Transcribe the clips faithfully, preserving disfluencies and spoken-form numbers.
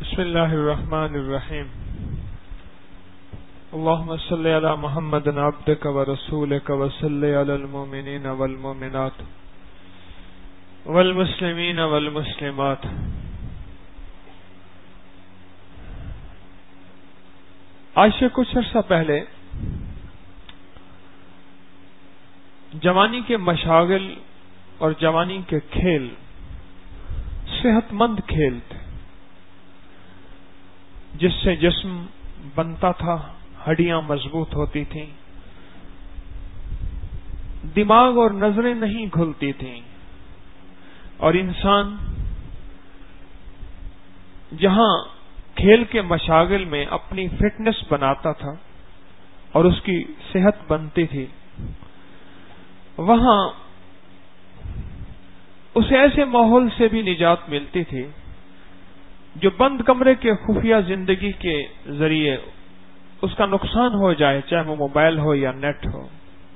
بسم اللہ الرحمن الرحیم اللهم صل علی محمد عبدک ورسولک وصل علی المؤمنین والمؤمنات والمسلمین والمسلمات. آج سے کچھ عرصہ پہلے جوانی کے مشاغل اور جوانی کے کھیل صحت مند کھیل تھے جس سے جسم بنتا تھا، ہڈیاں مضبوط ہوتی تھیں، دماغ اور نظریں نہیں کھلتی تھیں، اور انسان جہاں کھیل کے مشاغل میں اپنی فٹنس بناتا تھا اور اس کی صحت بنتی تھی، وہاں اسے ایسے ماحول سے بھی نجات ملتی تھی جو بند کمرے کے خفیہ زندگی کے ذریعے اس کا نقصان ہو جائے، چاہے وہ موبائل ہو یا نیٹ ہو.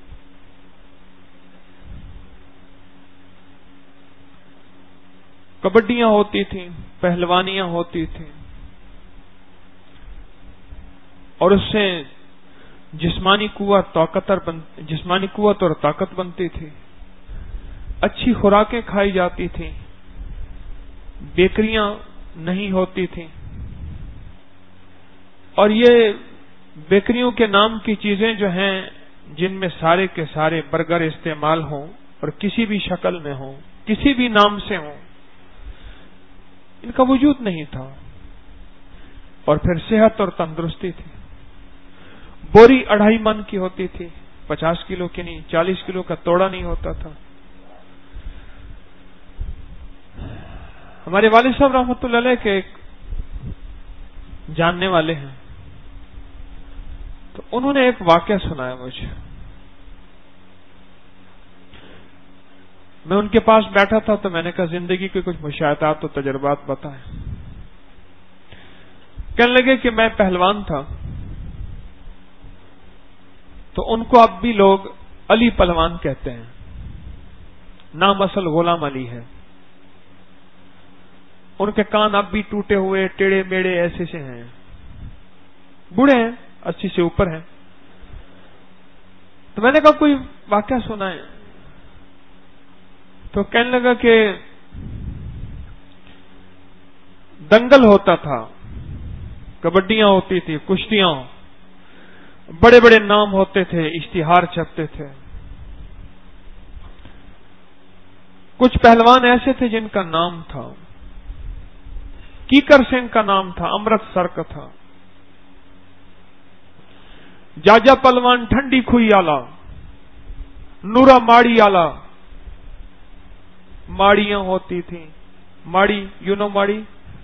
کبڈیاں ہوتی تھیں، پہلوانیاں ہوتی تھیں، اور اس سے جسمانی قوت طاقتور بن جسمانی قوت اور طاقت بنتی تھی. اچھی خوراکیں کھائی جاتی تھیں، بیکریاں نہیں ہوتی تھیں، اور یہ بیکریوں کے نام کی چیزیں جو ہیں جن میں سارے کے سارے برگر استعمال ہوں اور کسی بھی شکل میں ہوں، کسی بھی نام سے ہوں، ان کا وجود نہیں تھا. اور پھر صحت اور تندرستی تھی. بوری اڑھائی من کی ہوتی تھی، پچاس کلو کی نہیں، چالیس کلو کا توڑا نہیں ہوتا تھا. ہمارے والد صاحب رحمۃ اللہ علیہ کے ایک جاننے والے ہیں، تو انہوں نے ایک واقعہ سنایا مجھے. میں ان کے پاس بیٹھا تھا تو میں نے کہا زندگی کے کچھ مشاہدات و تجربات بتائیں. کہنے لگے کہ میں پہلوان تھا تو ان کو اب بھی لوگ علی پہلوان کہتے ہیں، نام اصل غلام علی ہے. ان کے کان اب بھی ٹوٹے ہوئے ٹیڑے میڑے ایسے سے ہیں، بوڑھے ہیں، اسی سے اوپر ہیں. تو میں نے کہا کوئی واقعہ سنا ہے؟ تو کہنے لگا کہ دنگل ہوتا تھا، کبڈیاں ہوتی تھی، کشتیاں، بڑے بڑے نام ہوتے تھے، اشتہار چھپتے تھے. کچھ پہلوان ایسے تھے جن کا نام تھا، کیکر سنگھ کا نام تھا، امرتسر کا تھا. جاجا پلوان ٹھنڈی کھوئی آلا، نورا ماڑی آلا. ماڑیاں ہوتی تھیں، ماڑی یو نو ماڑی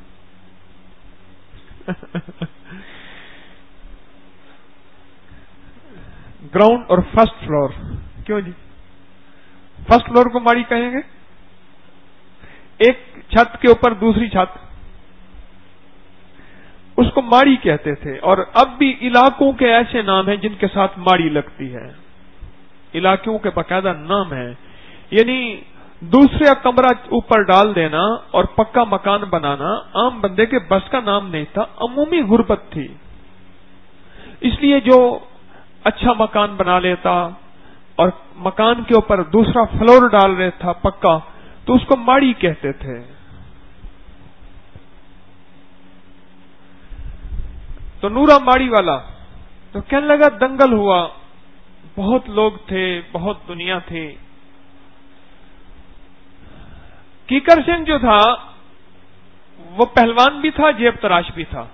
گراؤنڈ اور فرسٹ فلور. کیوں جی فرسٹ فلور کو ماڑی کہیں گے؟ ایک چھت کے اوپر دوسری چھت، اس کو ماڑی کہتے تھے. اور اب بھی علاقوں کے ایسے نام ہیں جن کے ساتھ ماڑی لگتی ہے، علاقوں کے باقاعدہ نام ہیں. یعنی دوسرا کمرہ اوپر ڈال دینا اور پکا مکان بنانا عام بندے کے بس کا نام نہیں تھا، عمومی غربت تھی. اس لیے جو اچھا مکان بنا لیتا اور مکان کے اوپر دوسرا فلور ڈال رہا تھا پکا، تو اس کو ماڑی کہتے تھے. تو نورا ماڑی والا تو کہنے لگا دنگل ہوا، بہت لوگ تھے، بہت دنیا تھی. کیکر سنگھ جو تھا وہ پہلوان بھی تھا، جیب تراش بھی تھا.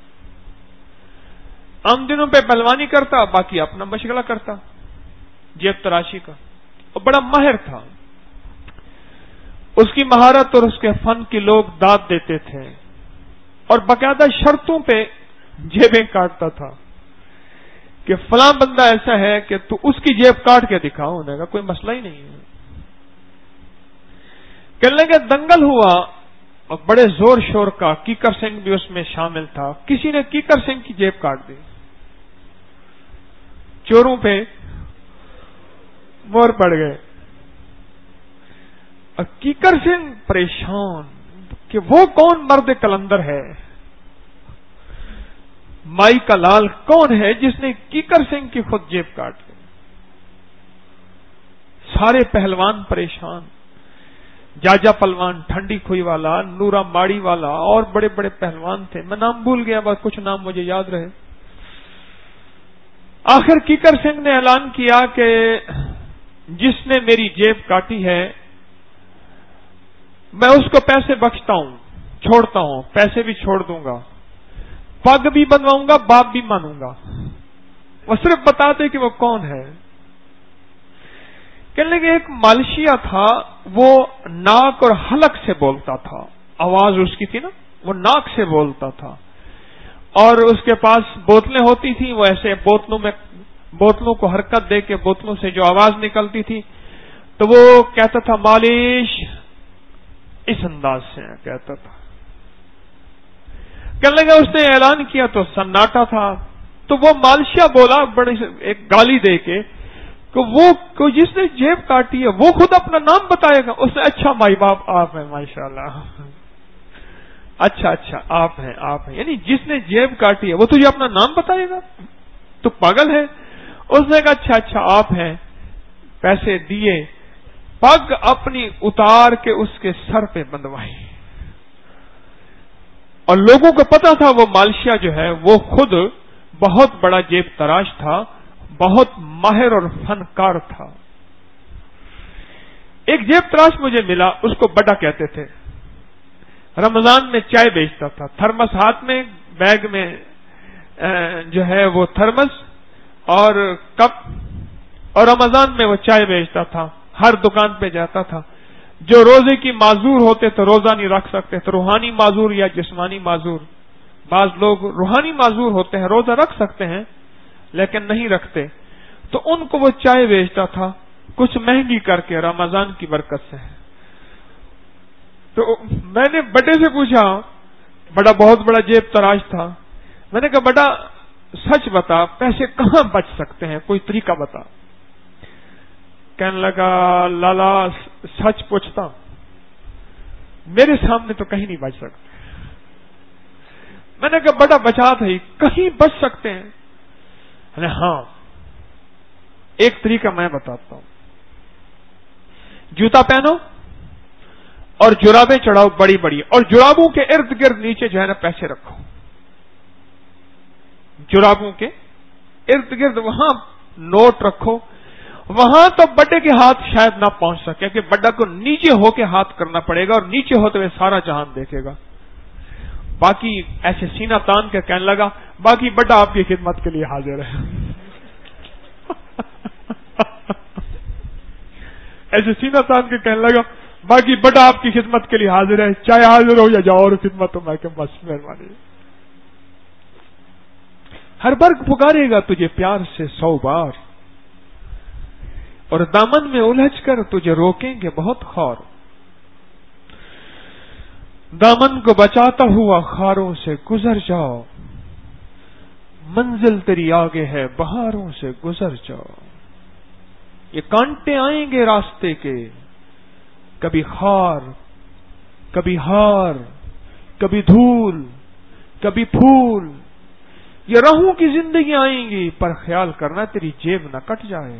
عام دنوں پہ پہلوانی کرتا، باقی اپنا مشغلہ کرتا جیب تراشی کا. اور بڑا ماہر تھا، اس کی مہارت اور اس کے فن کی لوگ داد دیتے تھے، اور باقاعدہ شرطوں پہ جیبیں کاٹتا تھا کہ فلاں بندہ ایسا ہے کہ تو اس کی جیب کاٹ کے دکھاؤ. ہونے کا کوئی مسئلہ ہی نہیں ہے. کہنے لگے دنگل ہوا اور بڑے زور شور کا، کیکر سنگھ بھی اس میں شامل تھا. کسی نے کیکر سنگھ کی جیب کاٹ دی، چوروں پہ مور پڑ گئے. اور کیکر سنگھ پریشان کہ وہ کون مرد کلندر ہے مائی کا لال کون ہے جس نے کیکر سنگھ کی خود جیب کاٹ لی؟ سارے پہلوان پریشان، جاجا پلوان ٹھنڈی کھوئی والا، نورا ماڑی والا اور بڑے بڑے پہلوان تھے، میں نام بھول گیا، بس کچھ نام مجھے یاد رہے۔ آخر کیکر سنگھ نے اعلان کیا کہ جس نے میری جیب کاٹی ہے میں اس کو پیسے بخشتا ہوں، چھوڑتا ہوں، پیسے بھی چھوڑ دوں گا، پگ بھی بنواؤں گا، باپ بھی مانوں گا، وہ صرف بتا دے کہ وہ کون ہے۔ کہنے لگے ایک مالشیا تھا، وہ ناک اور حلق سے بولتا تھا، آواز اس کی تھی نا، وہ ناک سے بولتا تھا، اور اس کے پاس بوتلیں ہوتی تھیں، وہ ایسے بوتلوں میں بوتلوں کو حرکت دے کے بوتلوں سے جو آواز نکلتی تھی تو وہ کہتا تھا مالش، اس انداز سے کہتا تھا۔ کہنے لگا اس نے اعلان کیا تو سناٹا تھا، تو وہ مالشیا بولا بڑی ایک گالی دے کے کہ وہ جس نے جیب کاٹی ہے وہ خود اپنا نام بتائے گا۔ اس نے اچھا مائی باپ آپ ہیں، ماشاءاللہ، اچھا اچھا آپ ہیں آپ ہیں، یعنی جس نے جیب کاٹی ہے وہ تجھے اپنا نام بتائے گا، تو پاگل ہے۔ اس نے کہا اچھا اچھا آپ ہیں، پیسے دیے، پگ اپنی اتار کے اس کے سر پہ بندوائی، اور لوگوں کو پتا تھا وہ مالشیا جو ہے وہ خود بہت بڑا جیب تراش تھا، بہت ماہر اور فنکار تھا۔ ایک جیب تراش مجھے ملا، اس کو بڑا کہتے تھے، رمضان میں چائے بیچتا تھا، تھرمس ہاتھ میں، بیگ میں جو ہے وہ تھرمس اور کپ، اور رمضان میں وہ چائے بیچتا تھا، ہر دکان پہ جاتا تھا۔ جو روزے کی معذور ہوتے تو روزہ نہیں رکھ سکتے، تو روحانی معذور یا جسمانی معذور، بعض لوگ روحانی معذور ہوتے ہیں، روزہ رکھ سکتے ہیں لیکن نہیں رکھتے، تو ان کو وہ چائے بیچتا تھا کچھ مہنگی کر کے رمضان کی برکت سے۔ تو میں نے بڑے سے پوچھا، بڑا بہت بڑا جیب تراش تھا، میں نے کہا بڑا سچ بتا، پیسے کہاں بچ سکتے ہیں، کوئی طریقہ بتا۔ کہنے لگا لالا سچ پوچھتا میرے سامنے تو کہیں نہیں بچ سکتے۔ میں نے کہا بڑا بچا تھا، کہیں بچ سکتے ہیں؟ ہاں ایک طریقہ میں بتاتا ہوں، جوتا پہنو اور جرابیں چڑھاؤ بڑی بڑی، اور جرابوں کے ارد گرد نیچے جو ہے نا پیسے رکھو، جرابوں کے ارد گرد وہاں نوٹ رکھو، وہاں تو بڑے کے ہاتھ شاید نہ پہنچ سکے کہ بڑا کو نیچے ہو کے ہاتھ کرنا پڑے گا، اور نیچے ہوتے ہوئے سارا جہان دیکھے گا۔ باقی ایسے سینہ تان کے کہنے لگا باقی بڑا آپ کی خدمت کے لیے حاضر ہے۔ ایسے سینہ تان کے کہنے لگا باقی بڑا آپ کی خدمت کے لیے حاضر ہے، چاہے حاضر ہو یا جاؤ، اور خدمت ہو میں کہ بس مہربانی۔ ہر برگ پکارے گا تجھے پیار سے سو بار، اور دامن میں الجھ کر تجھے روکیں گے بہت خار، دامن کو بچاتا ہوا خاروں سے گزر جاؤ، منزل تیری آگے ہے بہاروں سے گزر جاؤ۔ یہ کانٹے آئیں گے راستے کے، کبھی خار کبھی ہار کبھی دھول کبھی پھول، یہ راہوں کی زندگی آئیں گی، پر خیال کرنا تیری جیب نہ کٹ جائے،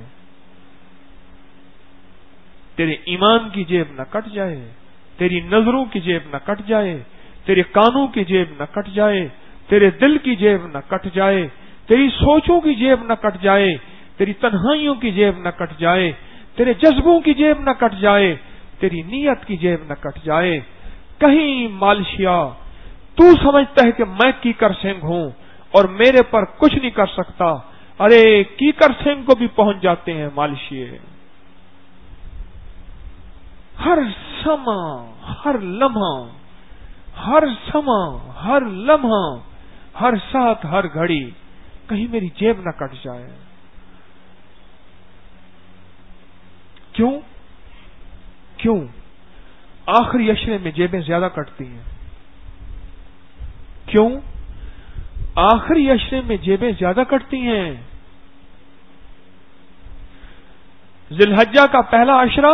تیرے ایمان کی جیب نہ کٹ جائے، تیری نظروں کی جیب نہ کٹ جائے، تیرے کانوں کی جیب نہ کٹ جائے، تیرے دل کی جیب نہ کٹ جائے، تیری سوچوں کی جیب نہ کٹ جائے، تیری تنہائیوں کی جیب نہ کٹ جائے، تیرے جذبوں کی جیب نہ کٹ جائے، تیری نیت کی جیب نہ کٹ جائے۔ کہیں مالشیا تو سمجھتا ہے کہ میں کیکر سنگھ ہوں اور میرے پر کچھ نہیں کر سکتا، ارے کیکر سنگھ کو بھی پہنچ جاتے ہیں مالشیے۔ ہر سما ہر لمحہ ہر سما ہر لمحہ ہر ساتھ ہر گھڑی کہیں میری جیب نہ کٹ جائے۔ کیوں کیوں آخری اشرے میں جیبیں زیادہ کٹتی ہیں؟ کیوں آخری اشرے میں جیبیں زیادہ کٹتی ہیں؟ ذی الحجہ کا پہلا اشرہ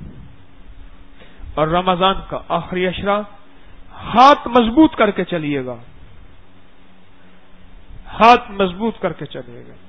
اور رمضان کا آخری اشرہ، ہاتھ مضبوط کر کے چلیے گا، ہاتھ مضبوط کر کے چلے گا.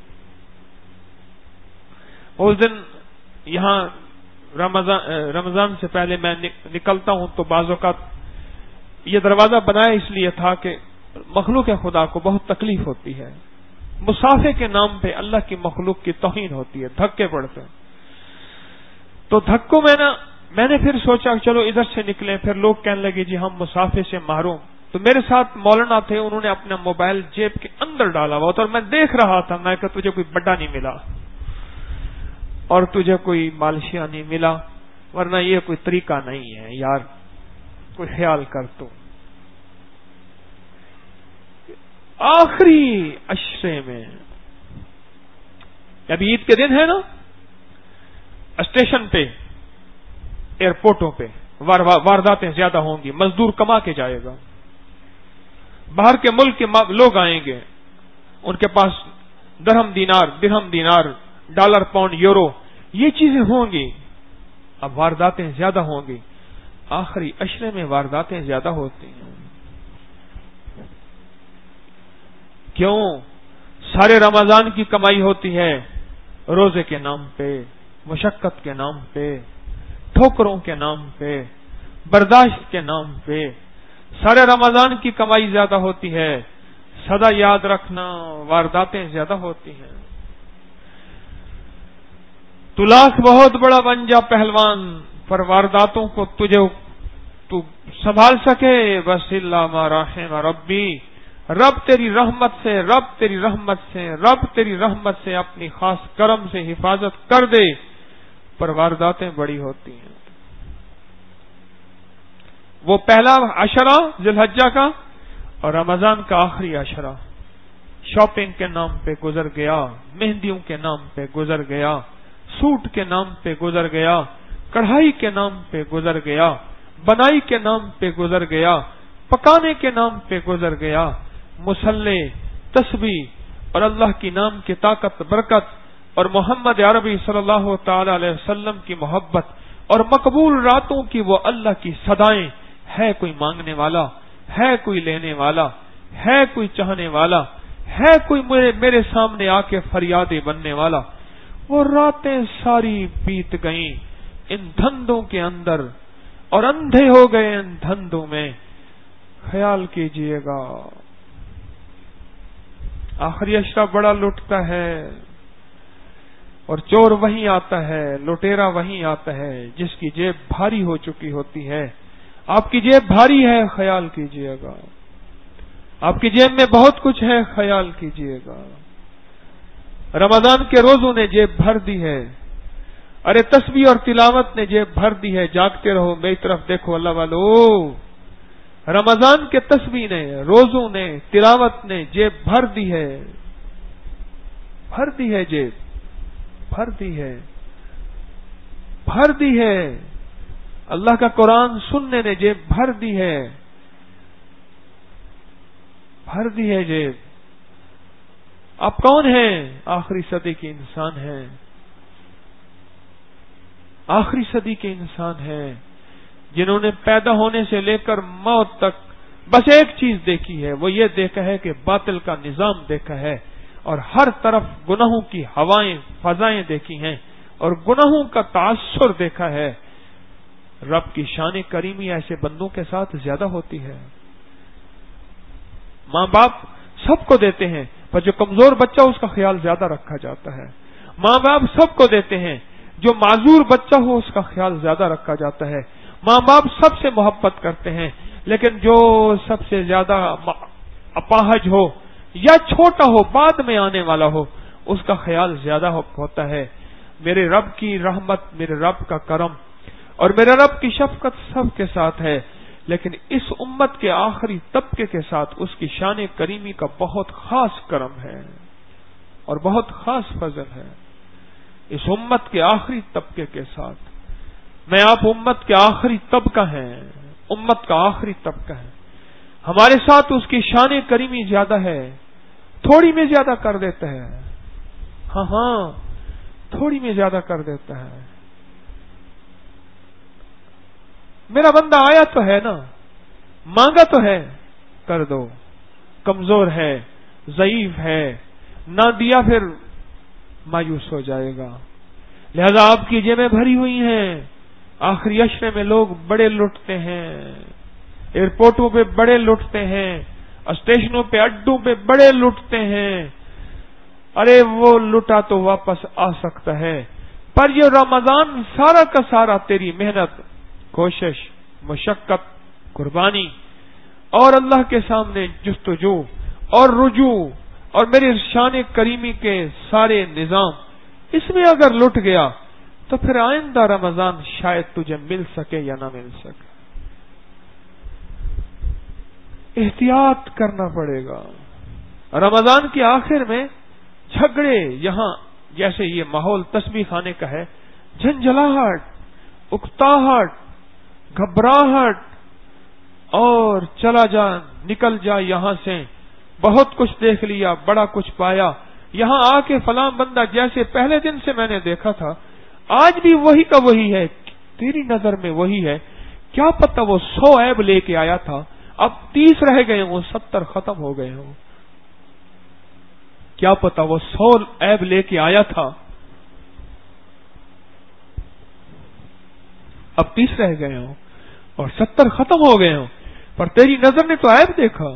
اس دن یہاں رمضان رمضان سے پہلے میں نکلتا ہوں تو بعض اوقات یہ دروازہ بنایا اس لیے تھا کہ مخلوق خدا کو بہت تکلیف ہوتی ہے. مسافے کے نام پہ اللہ کی مخلوق کی توہین ہوتی ہے، دھکے پڑتے ہیں. تو دھکوں میں نا میں نے پھر سوچا چلو ادھر سے نکلیں. پھر لوگ کہنے لگے جی ہم مسافے سے محروم. تو میرے ساتھ مولانا تھے، انہوں نے اپنا موبائل جیب کے اندر ڈالا ہوا تھا اور میں دیکھ رہا تھا. میں کہ تجھے کوئی بڑا نہیں ملا اور تجھے کوئی مالشیا نہیں ملا، ورنہ یہ کوئی طریقہ نہیں ہے یار، کوئی خیال کر. تو آخری عشرے میں ابھی عید کے دن ہے نا، اسٹیشن پہ ایئرپورٹوں پہ وارداتیں زیادہ ہوں گی. مزدور کما کے جائے گا، باہر کے ملک کے لوگ آئیں گے، ان کے پاس درہم دینار درہم دینار ڈالر پاؤنڈ یورو یہ چیزیں ہوں گی. اب وارداتیں زیادہ ہوں گی. آخری عشرے میں وارداتیں زیادہ ہوتی ہیں. کیوں؟ سارے رمضان کی کمائی ہوتی ہے روزے کے نام پہ، مشقت کے نام پہ، ٹھوکروں کے نام پہ، برداشت کے نام پہ. سارے رمضان کی کمائی زیادہ ہوتی ہے. سدا یاد رکھنا وارداتیں زیادہ ہوتی ہیں. تو لاکھ بہت بڑا بن جا پہلوان، پر وارداتوں کو تجھے تو سنبھال سکے بس اللہ ما رحم ربی. رب تیری رحمت سے رب تیری رحمت سے رب تیری رحمت سے اپنی خاص کرم سے حفاظت کر دے، پر وارداتیں بڑی ہوتی ہیں. وہ پہلا عشرہ ذی الحجہ کا اور رمضان کا آخری عشرہ شاپنگ کے نام پہ گزر گیا، مہندیوں کے نام پہ گزر گیا، سوٹ کے نام پہ گزر گیا، کڑھائی کے نام پہ گزر گیا، بنائی کے نام پہ گزر گیا، پکانے کے نام پہ گزر گیا. مسلح، تسبیح اور اللہ کی نام کی طاقت برکت اور محمد عربی صلی اللہ تعالی علیہ وسلم کی محبت اور مقبول راتوں کی وہ اللہ کی صدائیں. ہے کوئی مانگنے والا، ہے کوئی لینے والا، ہے کوئی چاہنے والا، ہے کوئی میرے, میرے سامنے آ کے فریادیں بننے والا. وہ راتیں ساری بیت گئیں ان دھندوں کے اندر اور اندھے ہو گئے ان دھندوں میں. خیال کیجئے گا آخری عشرہ بڑا لٹتا ہے اور چور وہیں آتا ہے، لٹیرا وہیں آتا ہے جس کی جیب بھاری ہو چکی ہوتی ہے. آپ کی جیب بھاری ہے، خیال کیجئے گا. آپ کی جیب میں بہت کچھ ہے، خیال کیجئے گا. رمضان کے روزوں نے جیب بھر دی ہے. ارے تسبیح اور تلاوت نے جیب بھر دی ہے. جاگتے رہو، میری طرف دیکھو اللہ والو. رمضان کے تسبیح نے، روزوں نے، تلاوت نے جیب بھر دی ہے. بھر دی ہے جیب، بھر دی ہے، بھر دی ہے. اللہ کا قرآن سننے نے جیب بھر دی ہے، بھر دی ہے جیب. آپ کون ہیں؟ آخری صدی کے انسان ہیں، آخری صدی کے انسان ہیں جنہوں نے پیدا ہونے سے لے کر موت تک بس ایک چیز دیکھی ہے، وہ یہ دیکھا ہے کہ باطل کا نظام دیکھا ہے اور ہر طرف گناہوں کی ہوائیں فضائیں دیکھی ہیں اور گناہوں کا تاثر دیکھا ہے. رب کی شان کریمی ایسے بندوں کے ساتھ زیادہ ہوتی ہے. ماں باپ سب کو دیتے ہیں پر جو کمزور بچہ اس کا خیال زیادہ رکھا جاتا ہے. ماں باپ سب کو دیتے ہیں، جو معذور بچہ ہو اس کا خیال زیادہ رکھا جاتا ہے. ماں باپ سب سے محبت کرتے ہیں لیکن جو سب سے زیادہ اپاہج ہو یا چھوٹا ہو، بعد میں آنے والا ہو، اس کا خیال زیادہ ہوتا ہے. میرے رب کی رحمت، میرے رب کا کرم اور میرے رب کی شفقت سب کے ساتھ ہے، لیکن اس امت کے آخری طبقے کے ساتھ اس کی شان کریمی کا بہت خاص کرم ہے اور بہت خاص فضل ہے. اس امت کے آخری طبقے کے ساتھ، میں آپ امت کے آخری طبقہ ہیں، امت کا آخری طبقہ ہے، ہمارے ساتھ اس کی شان کریمی زیادہ ہے. تھوڑی میں زیادہ کر دیتا ہے، ہاں ہاں تھوڑی میں زیادہ کر دیتا ہے. میرا بندہ آیا تو ہے نا، مانگا تو ہے، کر دو. کمزور ہے، ضعیف ہے، نہ دیا پھر مایوس ہو جائے گا. لہذا آپ کی جیبیں بھری ہوئی ہیں. آخری عشرے میں لوگ بڑے لٹتے ہیں، ایئرپورٹوں پہ بڑے لٹتے ہیں، اسٹیشنوں پہ اڈوں پہ بڑے لٹتے ہیں. ارے وہ لٹا تو واپس آ سکتا ہے، پر یہ رمضان سارا کا سارا تیری محنت، کوشش، مشقت، قربانی اور اللہ کے سامنے جستجو اور رجوع اور میری شان کریمی کے سارے نظام، اس میں اگر لٹ گیا تو پھر آئندہ رمضان شاید تجھے مل سکے یا نہ مل سکے. احتیاط کرنا پڑے گا. رمضان کے آخر میں جھگڑے، یہاں جیسے یہ ماحول تسبیح خانے کا ہے، جھنجھلاہٹ، اکتاہٹ، گھبراہٹ اور چلا جا، نکل جا یہاں سے، بہت کچھ دیکھ لیا، بڑا کچھ پایا، یہاں آ کے فلاں بندہ جیسے پہلے دن سے میں نے دیکھا تھا آج بھی وہی کا وہی ہے، تیری نظر میں وہی ہے. کیا پتہ وہ سو عیب لے کے آیا تھا، اب تیس رہ گئے ہوں، ستر ختم ہو گئے ہوں. کیا پتہ وہ سو عیب لے کے آیا تھا، اب تیس رہ گئے ہوں اور ستر ختم ہو گئے ہوں، پر تیری نظر نے تو عیب دیکھا.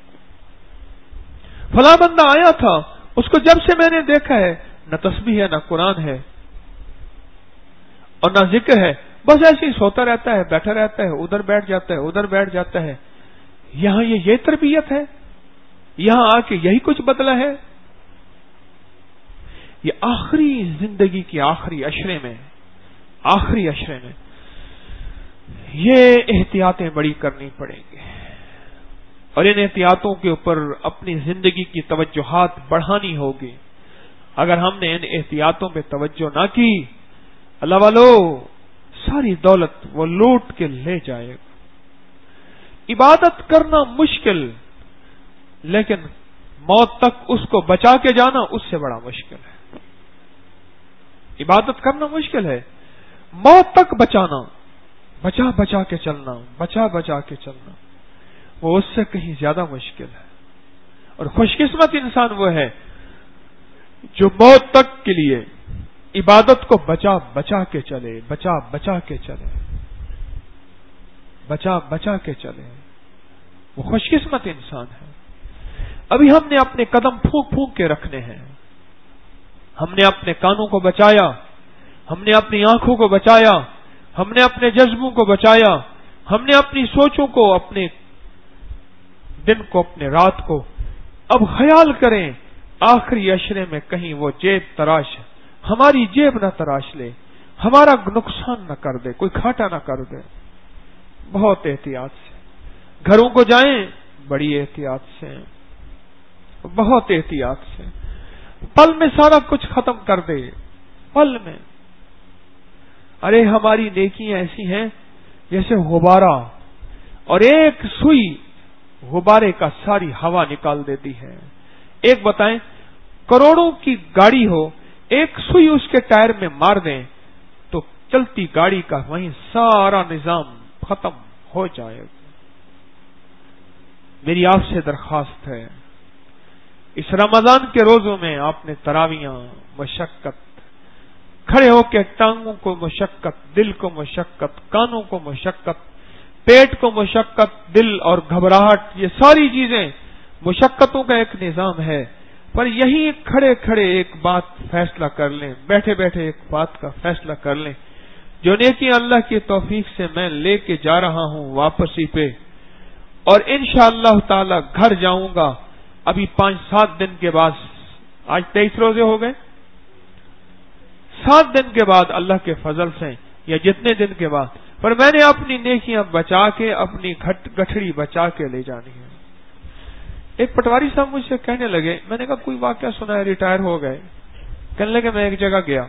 فلاں بندہ آیا تھا، اس کو جب سے میں نے دیکھا ہے نہ تسبیح ہے، نہ قرآن ہے اور نہ ذکر ہے، بس ایسے ہی سوتا رہتا ہے، بیٹھا رہتا ہے، ادھر بیٹھ جاتا ہے، ادھر بیٹھ جاتا ہے. یہاں یہ یہ تربیت ہے، یہاں آ کے یہی کچھ بدلا ہے. یہ آخری زندگی کی آخری عشرے میں آخری عشرے میں یہ احتیاطیں بڑی کرنی پڑیں گی، اور ان احتیاطوں کے اوپر اپنی زندگی کی توجہات بڑھانی ہوگی. اگر ہم نے ان احتیاطوں پہ توجہ نہ کی، اللہ والو ساری دولت وہ لوٹ کے لے جائے گا. عبادت کرنا مشکل، لیکن موت تک اس کو بچا کے جانا اس سے بڑا مشکل ہے. عبادت کرنا مشکل ہے، موت تک بچانا، بچا بچا کے چلنا، بچا بچا کے چلنا، وہ اس سے کہیں زیادہ مشکل ہے. اور خوش قسمت انسان وہ ہے جو موت تک کے لیے عبادت کو بچا بچا کے چلے، بچا بچا کے چلے، بچا بچا کے چلے. وہ خوش قسمت انسان ہے. ابھی ہم نے اپنے قدم پھونک پھونک کے رکھنے ہیں. ہم نے اپنے کانوں کو بچایا، ہم نے اپنی آنکھوں کو بچایا، ہم نے اپنے جذبوں کو بچایا، ہم نے اپنی سوچوں کو، اپنے دن کو، اپنے رات کو. اب خیال کریں آخری عشرے میں کہیں وہ جیب تراش ہماری جیب نہ تراش لے، ہمارا نقصان نہ کر دے، کوئی گھاٹا نہ کر دے. بہت احتیاط سے گھروں کو جائیں، بڑی احتیاط سے، بہت احتیاط سے. پل میں سارا کچھ ختم کر دے، پل میں. ارے ہماری نیکیاں ایسی ہیں جیسے غبارہ، اور ایک سوئی غبارے کا ساری ہوا نکال دیتی ہے. ایک بتائیں، کروڑوں کی گاڑی ہو، ایک سوئی اس کے ٹائر میں مار دیں تو چلتی گاڑی کا وہیں سارا نظام ختم ہو جائے گا. میری آپ سے درخواست ہے، اس رمضان کے روزوں میں آپ نے تراویاں، مشقت، کھڑے ہو کے ٹانگوں کو مشقت، دل کو مشقت، کانوں کو مشقت، پیٹ کو مشقت، دل اور گھبراہٹ، یہ ساری چیزیں مشقتوں کا ایک نظام ہے. پر یہی کھڑے کھڑے ایک بات فیصلہ کر لیں، بیٹھے بیٹھے ایک بات کا فیصلہ کر لیں، جو نیکی اللہ کی توفیق سے میں لے کے جا رہا ہوں واپسی پہ، اور انشاءاللہ تعالی گھر جاؤں گا ابھی پانچ سات دن کے بعد. آج تیئیس روزے ہو گئے، سات دن کے بعد اللہ کے فضل سے یا جتنے دن کے بعد، پر میں نے اپنی نیکیاں بچا کے، اپنی گٹھڑی بچا کے لے جانی ہے. ایک پٹواری صاحب مجھ سے کہنے لگے، میں نے کہا کوئی واقعہ سنا ہے، ریٹائر ہو گئے. کہنے لگے میں ایک جگہ گیا،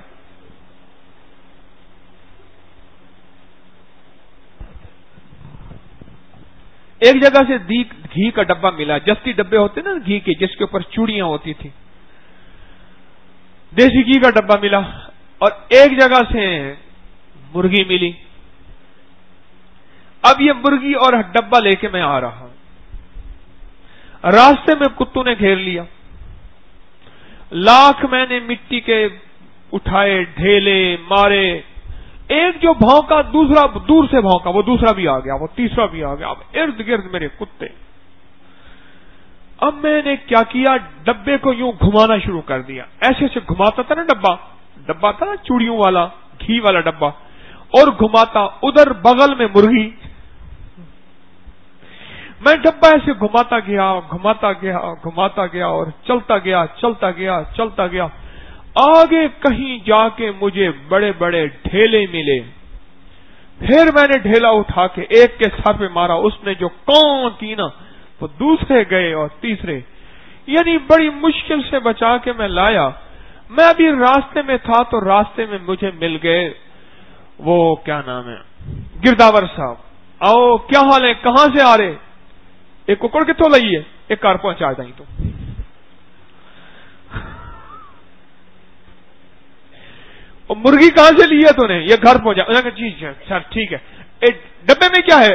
ایک جگہ سے گھی کا ڈبہ ملا، جستی ڈبے ہوتے نا گھی کے، جس کے اوپر چوڑیاں ہوتی تھی، دیسی گھی کا ڈبہ ملا. اور ایک جگہ سے مرغی ملی. اب یہ مرغی اور ڈبہ لے کے میں آ رہا ہوں، راستے میں کتوں نے گھیر لیا. لاکھ میں نے مٹی کے اٹھائے ڈھیلے مارے، ایک جو بھونکا دوسرا دور سے بھونکا، وہ دوسرا بھی آ گیا، وہ تیسرا بھی آ گیا، اب ارد گرد میرے کتے۔ اب میں نے کیا کیا، ڈبے کو یوں گھمانا شروع کر دیا، ایسے ایسے گھماتا تھا نا ڈبہ ڈبہ تھا نا چوڑیوں والا، گھی والا ڈبہ، اور گھماتا، ادھر بغل میں مرغی، میں ڈبہ ایسے گھماتا گیا گھماتا گیا گھماتا گیا اور چلتا گیا چلتا گیا چلتا گیا، آگے کہیں جا کے مجھے بڑے بڑے ڈھیلے ملے، پھر میں نے ڈھیلا اٹھا کے ایک کے سر پہ مارا، اس نے جو کون کی نا وہ دوسرے گئے اور تیسرے، یعنی بڑی مشکل سے بچا کے میں لایا۔ میں ابھی راستے میں تھا تو راستے میں مجھے مل گئے وہ کیا نام ہے گرداور صاحب، آؤ کیا حال ہے، کہاں سے آ رہے، ایک ککڑ کتوں لئیے، ایک کار پہنچا دیں تو مرغی کہاں سے لی ہے تو نے، یہ گھر پہنچا، انہوں نے کہا جی سر ٹھیک ہے، ڈبے میں کیا ہے،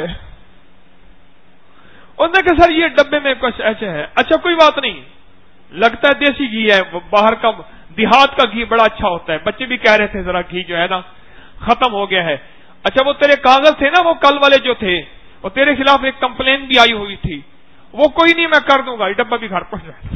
انہوں نے کہا سر یہ ڈبے میں کچھ ایسے ہے، اچھا کوئی بات نہیں، لگتا ہے دیسی گھی ہے، باہر کا دیہات کا گھی بڑا اچھا ہوتا ہے، بچے بھی کہہ رہے تھے ذرا گھی جو ہے نا ختم ہو گیا ہے، اچھا وہ تیرے کاغذ تھے نا وہ کل والے جو تھے، اور تیرے خلاف ایک کمپلین بھی آئی ہوئی تھی، وہ کوئی نہیں میں کر دوں گا، یہ ڈبہ بھی گھر پہنچ جائے۔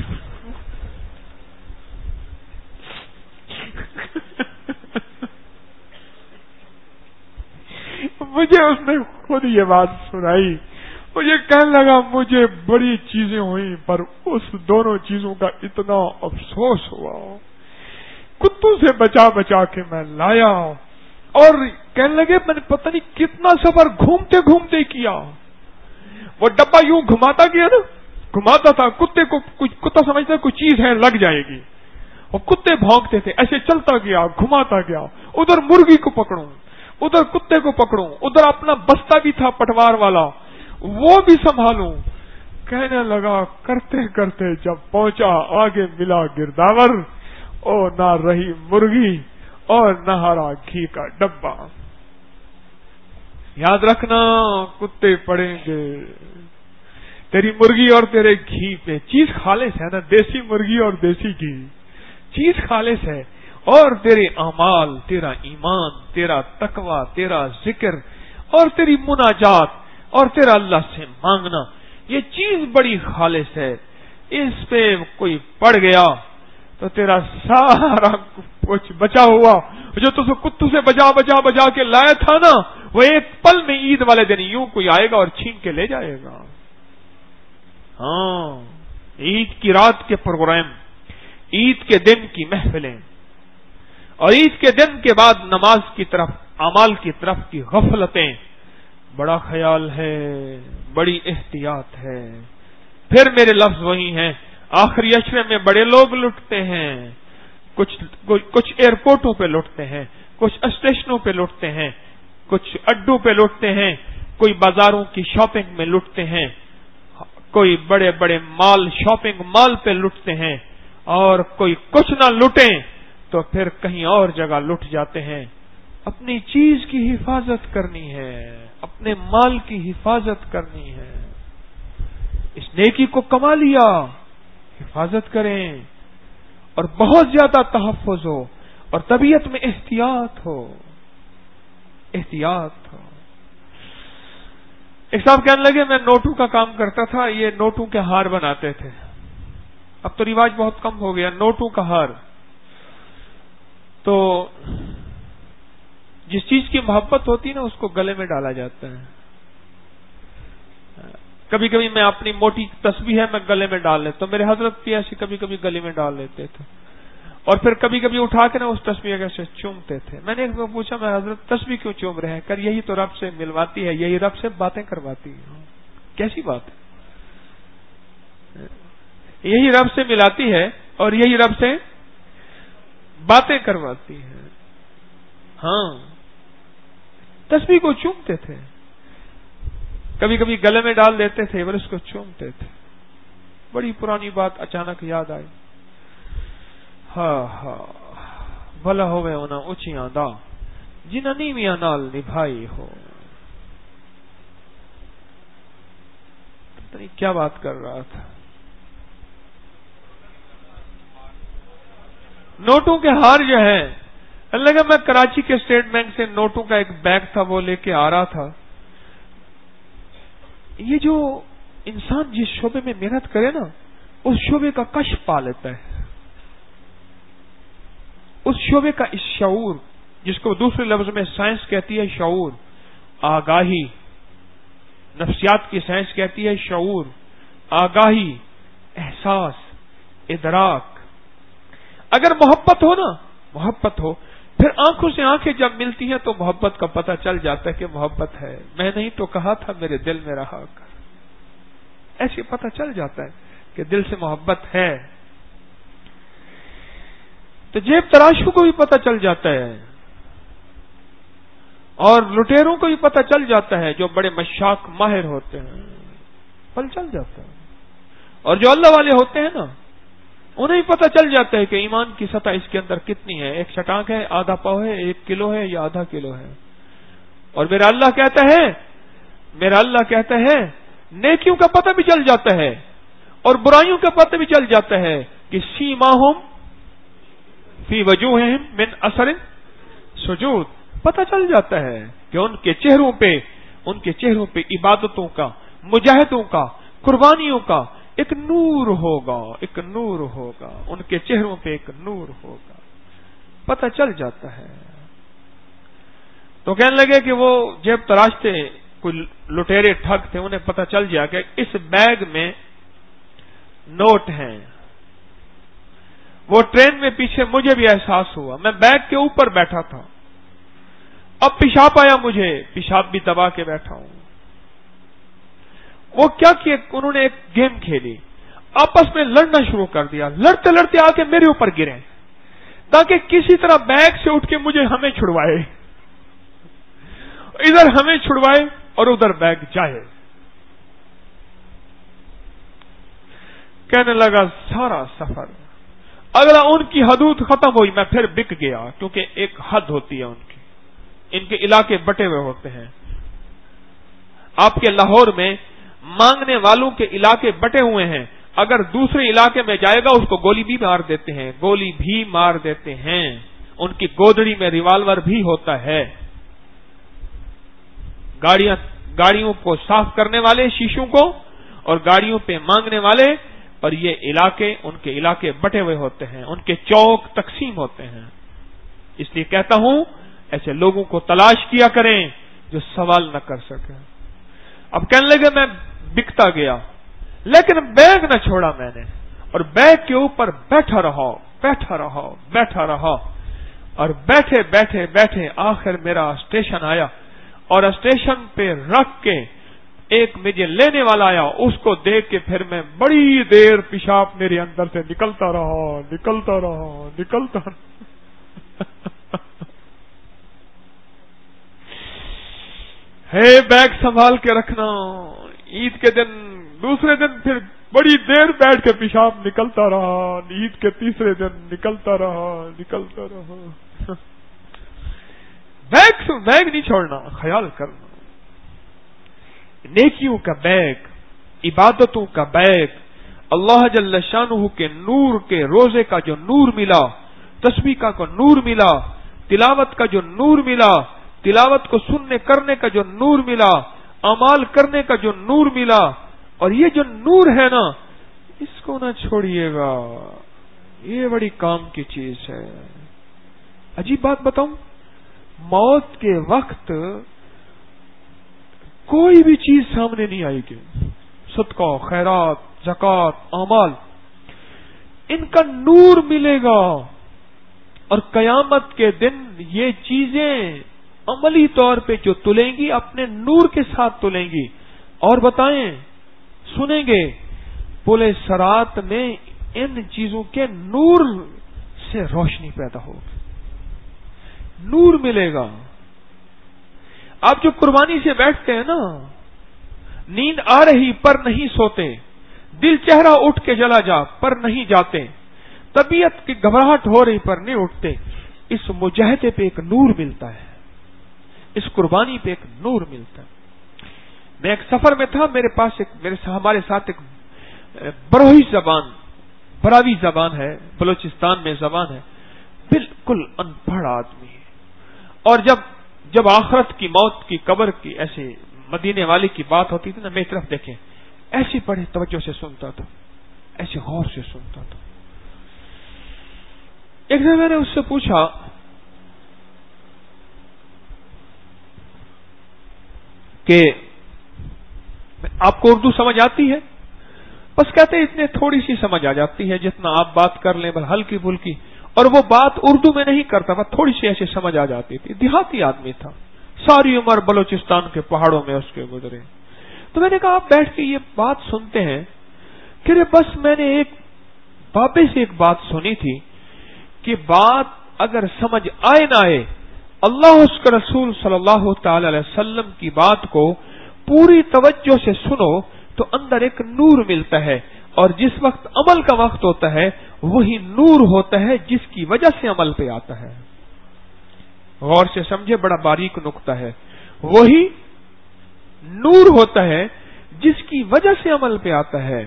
مجھے اس نے خود یہ بات سنائی، مجھے کہنے لگا مجھے بڑی چیزیں ہوئیں پر اس دونوں چیزوں کا اتنا افسوس ہوا، کتوں سے بچا بچا کے میں لایا، اور کہنے لگے میں نے پتہ نہیں کتنا سفر گھومتے گھومتے کیا، وہ ڈبہ یوں گھماتا گیا نا، گھماتا تھا، کتے کو کچھ کتا سمجھتا کوئی چیز ہے لگ جائے گی، وہ کتے بھونکتے تھے، ایسے چلتا گیا گھماتا گیا، ادھر مرغی کو پکڑوں، ادھر کتے کو پکڑوں، ادھر اپنا بستہ بھی تھا پٹوار والا وہ بھی سنبھالوں، کہنے لگا کرتے کرتے جب پہنچا آگے ملا گرداور، اور نہ رہی مرغی اور نہ ہرا گھی کا ڈبہ۔ یاد رکھنا کتے پڑیں گے تیری مرغی اور تیرے گھی پہ، چیز خالص ہے نا، دیسی مرغی اور دیسی گھی چیز خالص ہے، اور تیرے اعمال، تیرا ایمان، تیرا تقوی، تیرا ذکر اور تیری مناجات اور تیرا اللہ سے مانگنا، یہ چیز بڑی خالص ہے، اس پہ کوئی پڑ گیا تو تیرا سارا کچھ بچا ہوا جو تو کتوں سے بجا بجا بجا کے لایا تھا نا، وہ ایک پل میں عید والے دن یوں کوئی آئے گا اور چھین کے لے جائے گا۔ ہاں، عید کی رات کے پروگرام، عید کے دن کی محفلیں، اور عید کے دن کے بعد نماز کی طرف، اعمال کی طرف کی غفلتیں، بڑا خیال ہے، بڑی احتیاط ہے۔ پھر میرے لفظ وہی ہیں، آخری عشرے میں بڑے لوگ لٹتے ہیں، کچھ کچھ ایئرپورٹوں پہ لٹتے ہیں، کچھ اسٹیشنوں پہ لٹتے ہیں، کچھ اڈوں پہ لٹتے ہیں، کوئی بازاروں کی شاپنگ میں لٹتے ہیں، کوئی بڑے بڑے مال شاپنگ مال پہ لٹتے ہیں، اور کوئی کچھ نہ لٹیں تو پھر کہیں اور جگہ لٹ جاتے ہیں۔ اپنی چیز کی حفاظت کرنی ہے، اپنے مال کی حفاظت کرنی ہے، اس نیکی کو کما لیا، حفاظت کریں، اور بہت زیادہ تحفظ ہو، اور طبیعت میں احتیاط ہو، احتیاط ہو۔ ایک صاحب کہنے لگے میں نوٹوں کا کام کرتا تھا، یہ نوٹوں کے ہار بناتے تھے، اب تو رواج بہت کم ہو گیا نوٹوں کا ہار، تو جس چیز کی محبت ہوتی ہے نا اس کو گلے میں ڈالا جاتا ہے۔ کبھی کبھی میں اپنی موٹی تسبیح ہے میں گلے میں ڈال لیتا ہوں، میرے حضرت بھی ایسی کبھی کبھی گلے میں ڈال لیتے تھے، اور پھر کبھی کبھی اٹھا کے نا اس تسبیح سے چومتے تھے۔ میں نے ایک بار پوچھا میں حضرت تسبیح کیوں چوم رہے ہیں؟ کر یہی تو رب سے ملواتی ہے، یہی رب سے باتیں کرواتی ہے۔ کیسی بات ہے؟ یہی رب سے ملاتی ہے اور یہی رب سے باتیں کرواتی ہے۔ ہاں، تسبیح کو چومتے تھے، کبھی کبھی گلے میں ڈال دیتے تھے اور اس کو چومتے تھے۔ بڑی پرانی بات اچانک یاد آئی۔ ہاں ہاں بھلا ہوئے ہونا اچیاں دا جنہاں نیویاں نال نبھائی ہو۔ پتہ نہیں کیا بات کر رہا تھا۔ نوٹوں کے ہار جو ہیں، لگا میں کراچی کے اسٹیٹ بینک سے نوٹوں کا ایک بیگ تھا وہ لے کے آ رہا تھا. یہ جو انسان جس شعبے میں محنت کرے نا، اس شعبے کا کشف پا لیتا ہے، اس شعبے کا اس شعور، جس کو دوسرے لفظ میں سائنس کہتی ہے شعور، آگاہی، نفسیات کی سائنس کہتی ہے شعور، آگاہی، احساس، ادراک. اگر محبت ہو نا، محبت ہو، پھر آنکھوں سے آنکھیں جب ملتی ہیں تو محبت کا پتہ چل جاتا ہے کہ محبت ہے. میں نہیں تو کہا تھا میرے دل میں رہا کر. ایسے پتہ چل جاتا ہے کہ دل سے محبت ہے. تو جیب تراشوں کو بھی پتہ چل جاتا ہے، اور لٹیروں کو بھی پتہ چل جاتا ہے، جو بڑے مشاق ماہر ہوتے ہیں پتہ چل جاتا ہے. اور جو اللہ والے ہوتے ہیں نا، انہیں پتہ چل جاتا ہے کہ ایمان کی سطح اس کے اندر کتنی ہے. ایک شٹانک ہے، آدھا پاؤ ہے، ایک کلو ہے یا آدھا کلو ہے. اور میرا اللہ کہتا ہے میرا اللہ کہتا ہے نیکیوں کا پتہ بھی چل جاتا ہے اور برائیوں کا پتہ بھی چل جاتا ہے کہ سیماہم فی وجوہہم من اثر سجود. پتہ چل جاتا ہے کہ ان کے چہروں پہ ان کے چہروں پہ عبادتوں کا، مجاہدوں کا، قربانیوں کا ایک نور ہوگا، ایک نور ہوگا، ان کے چہروں پہ ایک نور ہوگا. پتہ چل جاتا ہے. تو کہنے لگے کہ وہ جیب تراشتے کوئی لٹیرے ٹھگ تھے، انہیں پتہ چل گیا کہ اس بیگ میں نوٹ ہیں. وہ ٹرین میں پیچھے مجھے بھی احساس ہوا، میں بیگ کے اوپر بیٹھا تھا، اب پیشاب آیا مجھے، پیشاب بھی دبا کے بیٹھا ہوں. وہ کیا کیا، انہوں نے ایک گیم کھیلی، آپس میں لڑنا شروع کر دیا. لڑتے لڑتے آ کے میرے اوپر گرے تاکہ کسی طرح بیگ سے اٹھ کے مجھے ہمیں چھڑوائے، ادھر ہمیں چھڑوائے اور ادھر بیگ جائے. کہنے لگا سارا سفر اگلا ان کی حدود ختم ہوئی، میں پھر بک گیا، کیونکہ ایک حد ہوتی ہے ان کی، ان کے علاقے بٹے ہوئے ہوتے ہیں. آپ کے لاہور میں مانگنے والوں کے علاقے بٹے ہوئے ہیں. اگر دوسرے علاقے میں جائے گا اس کو گولی بھی مار دیتے ہیں، گولی بھی مار دیتے ہیں. ان کی گودڑی میں ریوالور بھی ہوتا ہے. گاڑیاں گاڑیوں کو صاف کرنے والے شیشوں کو اور گاڑیوں پہ مانگنے والے، اور یہ علاقے ان کے علاقے بٹے ہوئے ہوتے ہیں، ان کے چوک تقسیم ہوتے ہیں. اس لیے کہتا ہوں ایسے لوگوں کو تلاش کیا کریں جو سوال نہ کر سکے. اب کہنے لگے میں بکتا گیا لیکن بیگ نہ چھوڑا میں نے، اور بیگ کے اوپر بیٹھا رہا بیٹھا رہا بیٹھا رہا اور بیٹھے بیٹھے بیٹھے آخر میرا اسٹیشن آیا، اور اسٹیشن پہ رکھ کے ایک مجھے لینے والا آیا، اس کو دیکھ کے پھر میں بڑی دیر پیشاب میرے اندر سے نکلتا رہا نکلتا رہا نکلتا رہا ہے بیگ سنبھال کے رکھنا. عید کے دن دوسرے دن پھر بڑی دیر بیٹھ کے پیشاب نکلتا رہا، عید کے تیسرے دن نکلتا رہا نکلتا رہا. بیگ سے بیگ نہیں چھوڑنا، خیال کرنا. نیکیوں کا بیگ، عبادتوں کا بیگ، اللہ جل شانہ کے نور کے روزے کا جو نور ملا، تسبیح کا کو نور ملا، تلاوت کا جو نور ملا، تلاوت کو سننے کرنے کا جو نور ملا، اعمال کرنے کا جو نور ملا، اور یہ جو نور ہے نا اس کو نہ چھوڑیے گا، یہ بڑی کام کی چیز ہے. عجیب بات بتاؤں، موت کے وقت کوئی بھی چیز سامنے نہیں آئے گی، صدقہ، خیرات، زکوٰۃ، اعمال، ان کا نور ملے گا. اور قیامت کے دن یہ چیزیں عملی طور پہ جو تلیں گی اپنے نور کے ساتھ تلیں گی. اور بتائیں، سنیں گے پلے صراط میں ان چیزوں کے نور سے روشنی پیدا ہوگی، نور ملے گا. آپ جو قربانی سے بیٹھتے ہیں نا، نیند آ رہی پر نہیں سوتے، دل چہرہ اٹھ کے چلا جا پر نہیں جاتے، طبیعت کی گھبراہٹ ہو رہی پر نہیں اٹھتے، اس مجاہدے پہ ایک نور ملتا ہے، اس قربانی پہ ایک نور ملتا ہے. میں ایک سفر میں تھا، میرے پاس ایک میرے ہمارے ساتھ ایک بروہی زبان براوی زبان ہے، بلوچستان میں زبان ہے، بالکل ان پڑھ آدمی. اور جب جب آخرت کی موت کی قبر کی ایسے مدینے والی کی بات ہوتی تھی نا، میری طرف دیکھیں، ایسی بڑے توجہ سے سنتا تھا، ایسے غور سے سنتا تھا. ایک دن میں نے اس سے پوچھا کہ آپ کو اردو سمجھ آتی ہے؟ بس کہتے اتنے تھوڑی سی سمجھ آ جاتی ہے جتنا آپ بات کر لیں، بل ہلکی پھلکی. اور وہ بات اردو میں نہیں کرتا تھا، تھوڑی سی ایسے سمجھ آ جاتی تھی. دیہاتی آدمی تھا، ساری عمر بلوچستان کے پہاڑوں میں اس کے گزرے. تو میں نے کہا آپ بیٹھ کے یہ بات سنتے ہیں کہ بس میں نے ایک بابے سے ایک بات سنی تھی کہ بات اگر سمجھ آئے نہ آئے، اللہ اس کے رسول صلی اللہ تعالی علیہ وسلم کی بات کو پوری توجہ سے سنو تو اندر ایک نور ملتا ہے، اور جس وقت عمل کا وقت ہوتا ہے وہی نور ہوتا ہے جس کی وجہ سے عمل پہ آتا ہے. غور سے سمجھے، بڑا باریک نقطہ ہے. وہی نور ہوتا ہے جس کی وجہ سے عمل پہ آتا ہے،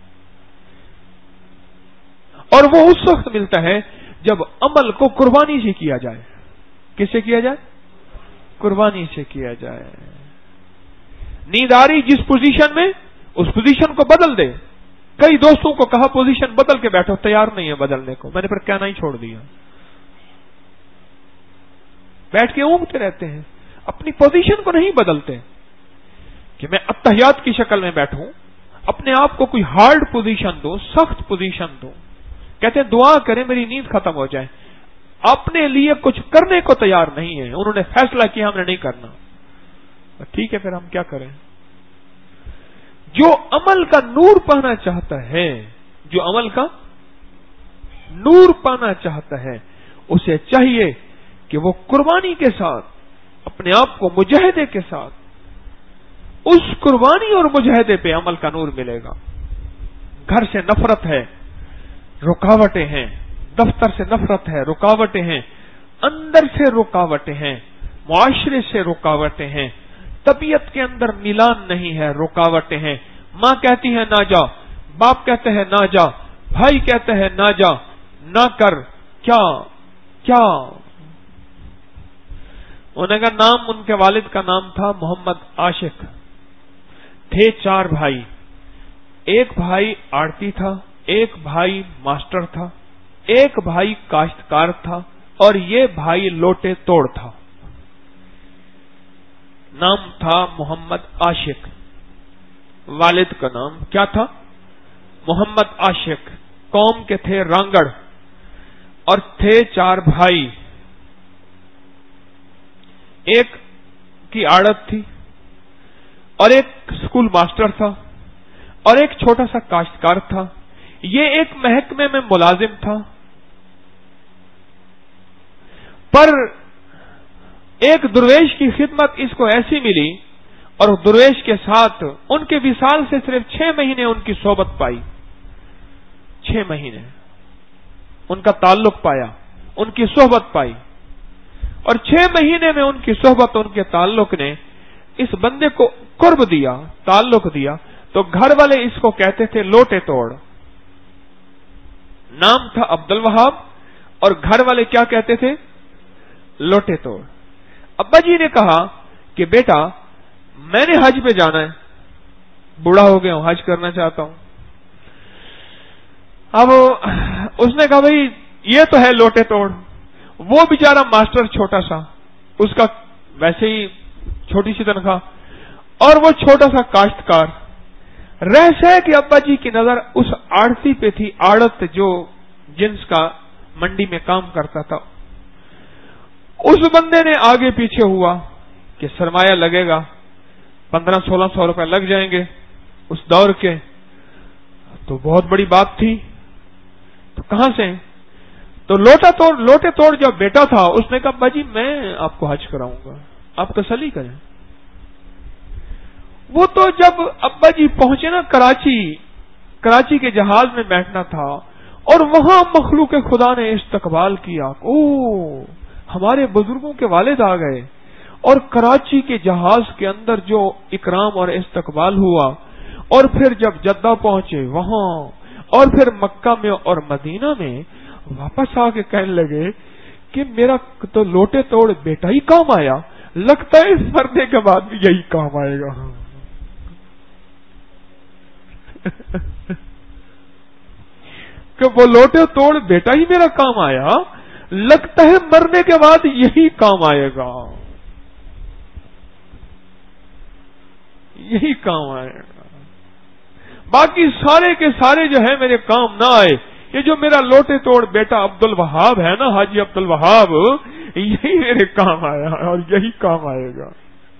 اور وہ اس وقت ملتا ہے جب عمل کو قربانی سے کیا جائے. کس سے کیا جائے؟ قربانی سے کیا جائے. نیند آ رہی جس پوزیشن میں، اس پوزیشن کو بدل دے. کئی دوستوں کو کہا پوزیشن بدل کے بیٹھو، تیار نہیں ہے بدلنے کو. میں نے پھر کہنا ہی چھوڑ دیا. بیٹھ کے اونگتے رہتے ہیں، اپنی پوزیشن کو نہیں بدلتے. کہ میں اتحیات کی شکل میں بیٹھوں، اپنے آپ کو کوئی ہارڈ پوزیشن دو، سخت پوزیشن دو. کہتے ہیں دعا کریں میری نیند ختم ہو جائے. اپنے لیے کچھ کرنے کو تیار نہیں ہے. انہوں نے فیصلہ کیا ہم نے نہیں کرنا. ٹھیک ہے، پھر ہم کیا کریں؟ جو عمل کا نور پانا چاہتا ہے، جو عمل کا نور پانا چاہتا ہے، اسے چاہیے کہ وہ قربانی کے ساتھ، اپنے آپ کو مجاہدے کے ساتھ، اس قربانی اور مجاہدے پہ عمل کا نور ملے گا. گھر سے نفرت ہے، رکاوٹیں ہیں. دفتر سے نفرت ہے، رکاوٹیں ہیں. اندر سے رکاوٹیں ہیں، معاشرے سے رکاوٹیں ہیں. طبیعت کے اندر ملان نہیں ہے، رکاوٹیں ہیں. ماں کہتی ہے نہ جا، باپ کہتے ہیں نہ جا، بھائی کہتے ہیں نہ جا، نہ کر. کیا کیا انہوں کا نام، ان کے والد کا نام تھا محمد عاشق. تھے چار بھائی. ایک بھائی آڑتی تھا، ایک بھائی ماسٹر تھا، ایک بھائی کاشتکار تھا، اور یہ بھائی لوٹے توڑ تھا. نام تھا محمد عاشق. والد کا نام کیا تھا؟ محمد عاشق. قوم کے تھے رانگڑ، اور تھے چار بھائی. ایک کی آڑت تھی، اور ایک اسکول ماسٹر تھا، اور ایک چھوٹا سا کاشتکار تھا. یہ ایک محکمے میں ملازم تھا. پر ایک درویش کی خدمت اس کو ایسی ملی، اور درویش کے ساتھ ان کے وصال سے صرف چھ مہینے ان کی صحبت پائی. چھ مہینے ان کا تعلق پایا، ان کی صحبت پائی. اور چھ مہینے میں ان کی صحبت، ان کے تعلق نے اس بندے کو قرب دیا، تعلق دیا. تو گھر والے اس کو کہتے تھے لوٹے توڑ. نام تھا عبد الوہاب، اور گھر والے کیا کہتے تھے؟ لوٹے توڑ. ابا جی نے کہا کہ بیٹا میں نے حج پہ جانا ہے، بوڑھا ہو گیا ہوں، حج کرنا چاہتا ہوں. اب اس نے کہا بھائی یہ تو ہے لوٹے توڑ. وہ بیچارہ ماسٹر چھوٹا سا، اس کا ویسے ہی چھوٹی سی تنخواہ، اور وہ چھوٹا سا کاشتکار. رہ سہ کہ ابا جی کی نظر اس آڑتی پہ تھی، آڑت جو جنس کا منڈی میں کام کرتا تھا. اس بندے نے آگے پیچھے ہوا کہ سرمایہ لگے گا، پندرہ سولہ سو روپے لگ جائیں گے اس دور کے. تو بہت بڑی بات تھی. تو کہاں سے؟ تو لوٹا توڑ لوٹے توڑ جو بیٹا تھا اس نے کہا ابا جی میں آپ کو حج کراؤں گا، آپ تسلی کریں. وہ تو جب ابا جی پہنچے نا کراچی، کراچی کے جہاز میں بیٹھنا تھا، اور وہاں مخلوق خدا نے استقبال کیا. او ہمارے بزرگوں کے والد آ گئے. اور کراچی کے جہاز کے اندر جو اکرام اور استقبال ہوا، اور پھر جب جدہ پہنچے وہاں، اور پھر مکہ میں اور مدینہ میں، واپس آ کے کہنے لگے کہ میرا تو لوٹے توڑ بیٹا ہی کام آیا، لگتا ہے اس مرنے کے بعد بھی یہی کام آئے گا۔ کہ وہ لوٹے توڑ بیٹا ہی میرا کام آیا، لگتا ہے مرنے کے بعد یہی کام آئے گا، یہی کام آئے گا، باقی سارے کے سارے جو ہے میرے کام نہ آئے، یہ جو میرا لوٹے توڑ بیٹا عبد الوہاب ہے نا، حاجی عبد الوہاب، یہی میرے کام آیا اور یہی کام آئے گا۔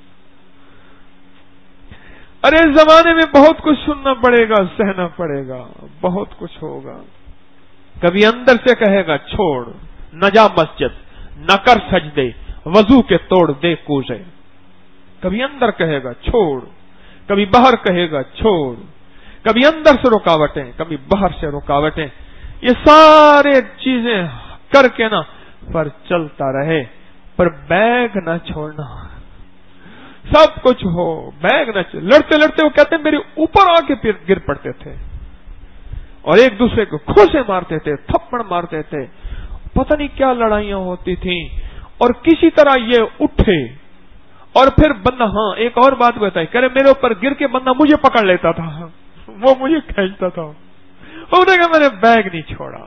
ارے اس زمانے میں بہت کچھ سننا پڑے گا، سہنا پڑے گا، بہت کچھ ہوگا۔ کبھی اندر سے کہے گا چھوڑ، نہ جا مسجد، نہ کر سجدے، وضو کے توڑ دے کوزے۔ کبھی اندر کہے گا چھوڑ، کبھی باہر کہے گا چھوڑ، کبھی اندر سے رکاوٹیں، کبھی باہر سے رکاوٹیں، یہ سارے چیزیں کر کے نا پر چلتا رہے، پر بیگ نہ چھوڑنا۔ سب کچھ ہو، بیگ نہ چھوڑ۔ لڑتے لڑتے وہ کہتے ہیں میرے اوپر آ کے پھر گر پڑتے تھے اور ایک دوسرے کو کھوسے مارتے تھے، تھپڑ مارتے تھے، پتہ نہیں کیا لڑائیاں ہوتی تھیں، اور کسی طرح یہ اٹھے اور پھر بندہ، ہاں ایک اور بات بتائی، کہہ رہے میرے اوپر گر کے بندہ مجھے پکڑ لیتا تھا، وہ مجھے کھینچتا تھا، انہوں نے کہا میں نے بیگ نہیں چھوڑا۔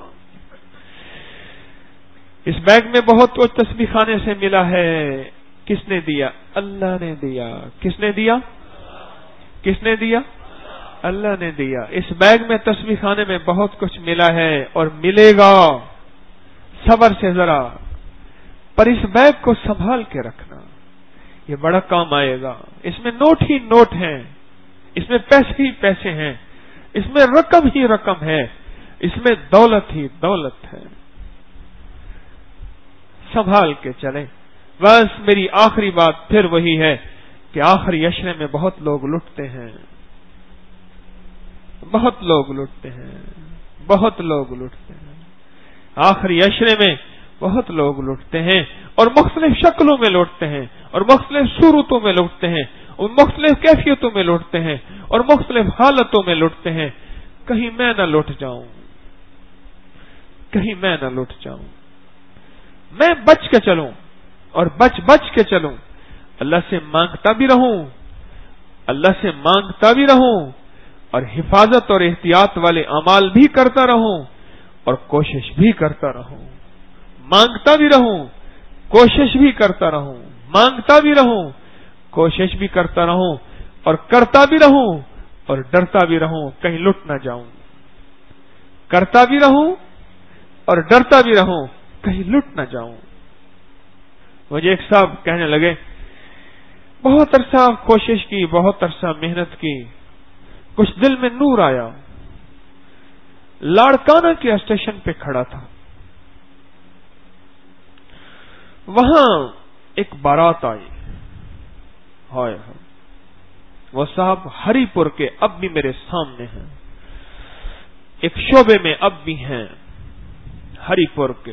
اس بیگ میں بہت کچھ تسبیح خانے سے ملا ہے، کس نے دیا؟ اللہ نے دیا۔ کس نے دیا؟ کس نے دیا؟ اللہ نے دیا۔ اس بیگ میں تسبیح خانے میں بہت کچھ ملا ہے اور ملے گا، صبر سے ذرا، پر اس بیگ کو سنبھال کے رکھنا، یہ بڑا کام آئے گا۔ اس میں نوٹ ہی نوٹ ہیں، اس میں پیسے ہی پیسے ہیں، اس میں رقم ہی رقم ہے، اس میں دولت ہی دولت ہے، سنبھال کے چلیں۔ بس میری آخری بات پھر وہی ہے کہ آخری عشرے میں بہت لوگ لٹتے ہیں، بہت لوگ لٹتے ہیں، بہت لوگ لٹتے ہیں، آخری عشرے میں بہت لوگ لٹتے ہیں، اور مختلف شکلوں میں لوٹتے ہیں، اور مختلف صورتوں میں لوٹتے ہیں، اور مختلف کیفیتوں میں لوٹتے ہیں، اور مختلف حالتوں میں لوٹتے ہیں۔ کہیں میں نہ لٹ جاؤں، کہیں میں نہ لٹ جاؤں، میں بچ کے چلوں اور بچ بچ کے چلوں، اللہ سے مانگتا بھی رہوں، اللہ سے مانگتا بھی رہوں، اور حفاظت اور احتیاط والے اعمال بھی کرتا رہوں، اور کوشش بھی کرتا رہوں، مانگتا بھی رہوں، کوشش بھی کرتا رہوں، مانگتا بھی رہوں، کوشش بھی کرتا رہوں، اور کرتا بھی رہوں، اور ڈرتا بھی رہوں کہیں لٹ نہ جاؤں، کرتا بھی رہوں اور ڈرتا بھی رہوں کہیں لٹ نہ جاؤں۔ مجھے ایک صاحب کہنے لگے بہت عرصہ کوشش کی، بہت عرصہ محنت کی، کچھ دل میں نور آیا، لاڑکانہ کے اسٹیشن پہ کھڑا تھا، وہاں ایک بارات آئی، ہائے ہائے، وہ صاحب ہری پور کے اب بھی میرے سامنے ہیں، ایک شعبے میں اب بھی ہیں ہری پور کے۔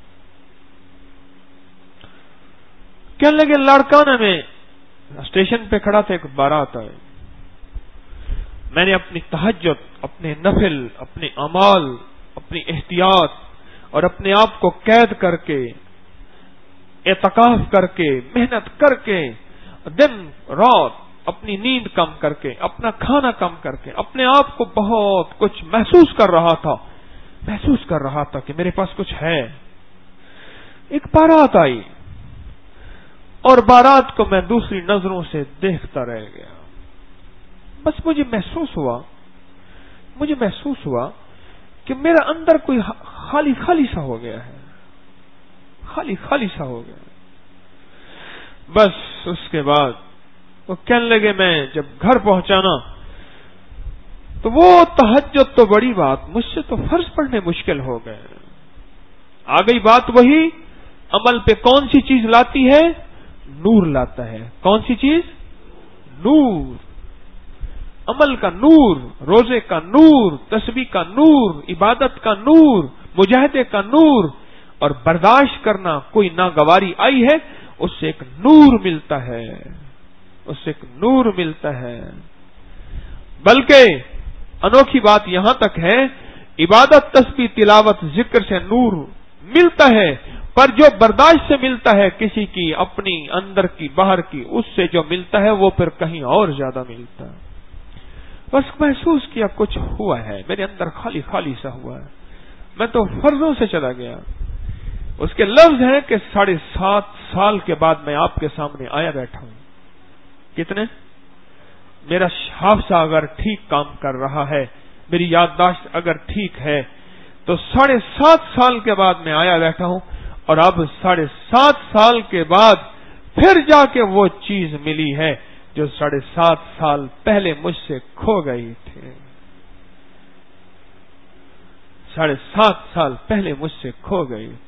کہنے لگے لاڑکانہ میں اسٹیشن پہ کھڑا تھا، ایک بارات آئے، میں نے اپنی تہجد، اپنے نفل، اپنے اعمال، اپنی احتیاط اور اپنے آپ کو قید کر کے، اعتکاف کر کے، محنت کر کے، دن رات اپنی نیند کم کر کے، اپنا کھانا کم کر کے، اپنے آپ کو بہت کچھ محسوس کر رہا تھا، محسوس کر رہا تھا کہ میرے پاس کچھ ہے۔ ایک بارات آئی اور بارات کو میں دوسری نظروں سے دیکھتا رہ گیا، بس مجھے محسوس ہوا مجھے محسوس ہوا کہ میرا اندر کوئی خالی خالی سا ہو گیا ہے، خالی خالی سا ہو گیا۔ بس اس کے بعد وہ کہنے لگے میں جب گھر پہنچانا تو وہ تہجد تو بڑی بات، مجھ سے تو فرض پڑھنے مشکل ہو گئے۔ آ گئی بات وہی، عمل پہ کون سی چیز لاتی ہے؟ نور لاتا ہے۔ کون سی چیز؟ نور، عمل کا نور، روزے کا نور، تسبیح کا نور، عبادت کا نور، مجاہدے کا نور، اور برداشت کرنا، کوئی ناگواری آئی ہے اس سے ایک نور ملتا ہے، اس سے ایک نور ملتا ہے۔ بلکہ انوکھی بات یہاں تک ہے عبادت، تسبیح، تلاوت، ذکر سے نور ملتا ہے، پر جو برداشت سے ملتا ہے کسی کی اپنی اندر کی باہر کی، اس سے جو ملتا ہے وہ پھر کہیں اور زیادہ ملتا ہے۔ بس محسوس کیا کچھ ہوا ہے، میرے اندر خالی خالی سا ہوا ہے، میں تو فرضوں سے چلا گیا۔ اس کے لفظ ہیں کہ ساڑھے سات سال کے بعد میں آپ کے سامنے آیا بیٹھا ہوں۔ کتنے؟ میرا حافظہ اگر ٹھیک کام کر رہا ہے، میری یادداشت اگر ٹھیک ہے، تو ساڑھے سات سال کے بعد میں آیا بیٹھا ہوں، اور اب ساڑھے سات سال کے بعد پھر جا کے وہ چیز ملی ہے جو ساڑھے سات سال پہلے مجھ سے کھو گئی تھی۔ ساڑھے سات سال پہلے مجھ سے کھو گئی تھی۔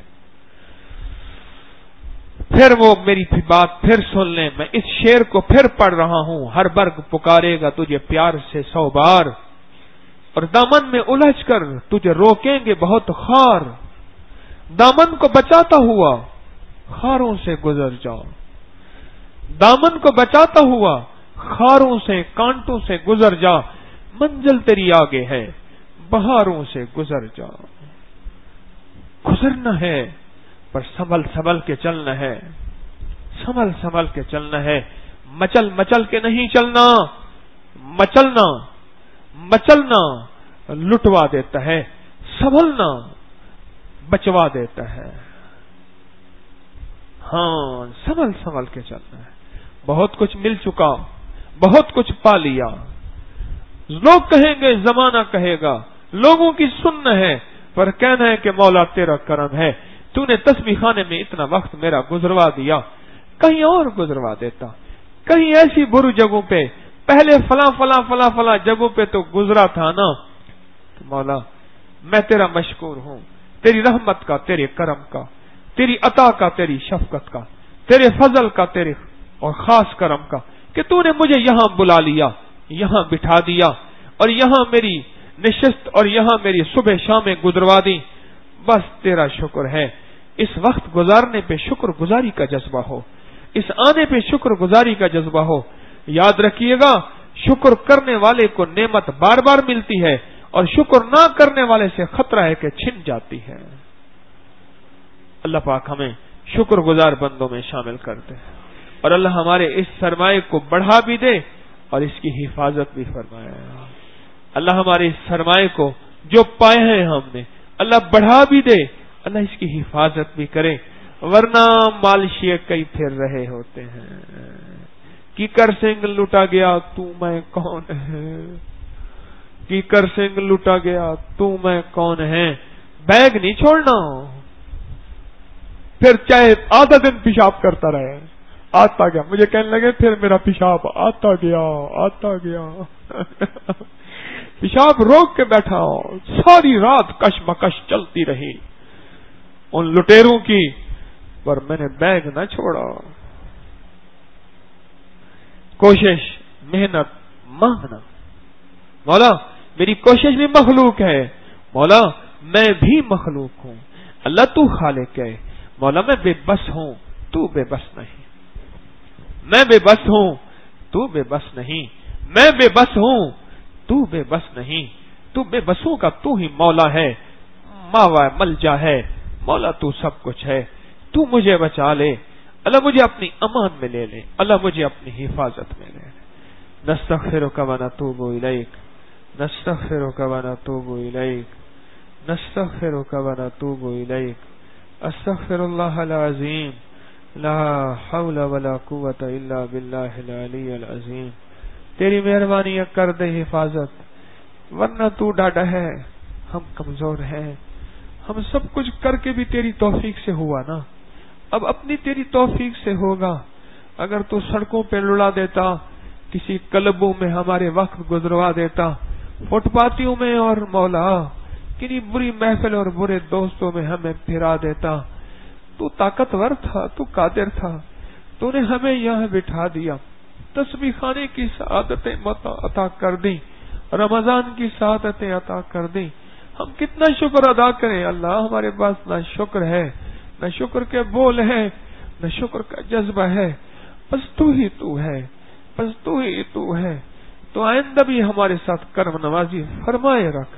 پھر وہ میری بات پھر سن لیں، میں اس شعر کو پھر پڑھ رہا ہوں، ہر برگ پکارے گا تجھے پیار سے سو بار، اور دامن میں الجھ کر تجھے روکیں گے بہت خار، دامن کو بچاتا ہوا خاروں سے گزر جاؤ، دامن کو بچاتا ہوا خاروں سے کانٹوں سے گزر جا، منزل تیری آگے ہے بہاروں سے گزر جا۔ گزرنا ہے پر سنبھل سنبھل کے چلنا ہے، سنبھل سنبھل کے چلنا ہے، مچل مچل کے نہیں چلنا، مچلنا مچلنا لٹوا دیتا ہے، سنبھلنا بچوا دیتا ہے۔ ہاں، سنبھل سنبھل کے چلنا ہے۔ بہت کچھ مل چکا، بہت کچھ پا لیا، لوگ کہیں گے، زمانہ کہے گا، لوگوں کی سننا ہے، پر کہنا ہے کہ مولا تیرا کرم ہے، تو نے تسبیح خانے میں اتنا وقت میرا گزروا دیا، کہیں اور گزروا دیتا، کہیں ایسی بری جگہوں پہ، پہلے فلاں فلاں فلاں فلاں جگہوں پہ تو گزرا تھا نا۔ تو مولا میں تیرا مشکور ہوں، تیری رحمت کا، تیرے کرم کا، تیری عطا کا، تیری شفقت کا، تیرے فضل کا، تیرے اور خاص کرم کا، کہ تو نے مجھے یہاں بلا لیا، یہاں بٹھا دیا، اور یہاں میری نشست اور یہاں میری صبح شامیں گزروا دی۔ بس تیرا شکر ہے۔ اس وقت گزارنے پہ شکر گزاری کا جذبہ ہو، اس آنے پہ شکر گزاری کا جذبہ ہو۔ یاد رکھیے گا، شکر کرنے والے کو نعمت بار بار ملتی ہے، اور شکر نہ کرنے والے سے خطرہ ہے کہ چھن جاتی ہے۔ اللہ پاک ہمیں شکر گزار بندوں میں شامل کرتے ہیں، اور اللہ ہمارے اس سرمایہ کو بڑھا بھی دے اور اس کی حفاظت بھی فرمائے۔ اللہ ہمارے اس سرمایہ کو جو پائے ہیں ہم نے، اللہ بڑھا بھی دے، اللہ اس کی حفاظت بھی کرے، ورنہ مالشیے کئی پھر رہے ہوتے ہیں۔ کیکر سنگھ لوٹا گیا تو میں کون ہے، کیکر سنگھ لوٹا گیا تو میں کون ہے، بیگ نہیں چھوڑنا، پھر چاہے آدھا دن پیشاب کرتا رہے، آتا گیا، مجھے کہنے لگے پھر میرا پیشاب آتا گیا آتا گیا پیشاب روک کے بیٹھا، ساری رات کشمکش چلتی رہی ان لٹیروں کی، پر میں نے بیگ نہ چھوڑا۔ کوشش، محنت، مانگنا، مولا میری کوشش بھی مخلوق ہے، مولا میں بھی مخلوق ہوں، اللہ تو خالق ہے، مولا میں بے بس ہوں تو بے بس نہیں، میں بے بس ہوں تو بے بس نہیں، میں بے بس ہوں تو بے بس نہیں، تو بے بسوں کا تو ہی مولا ہے، ماوا ملجا ہے، مولا تو سب کچھ ہے، تو مجھے بچا لے، اللہ مجھے اپنی امان میں لے لے، اللہ مجھے اپنی حفاظت میں لے لے۔ نستغفرک و نتوب الیک، نستغفرک و نتوب الیک، نستغفرک و نتوب الیک، استغفر اللہ العظیم، لا حول ولا قوت الا باللہ العلی العظیم۔ تیری مہربانی کر دے حفاظت، ورنہ تو ڈاڈا ہے، ہم کمزور ہیں، ہم سب کچھ کر کے بھی تیری توفیق سے ہوا نا، اب اپنی تیری توفیق سے ہوگا۔ اگر تو سڑکوں پہ لڑا دیتا، کسی کلبوں میں ہمارے وقت گزروا دیتا، فٹ پاتھیوں میں، اور مولا کنی بری محفل اور برے دوستوں میں ہمیں پھرا دیتا، تو طاقتور تھا، تو قادر تھا، تو نے ہمیں یہاں بٹھا دیا، تسبیح خانے کی سعادتیں عطا کر دی، رمضان کی سعادتیں عطا کر دی۔ ہم کتنا شکر ادا کریں اللہ، ہمارے پاس نہ شکر ہے، نہ شکر کے بول ہے، نہ شکر کا جذبہ ہے، بس تو ہی تو ہے، بس تو ہی تو ہے۔ تو آئندہ بھی ہمارے ساتھ کرم نوازی فرمائے رکھ،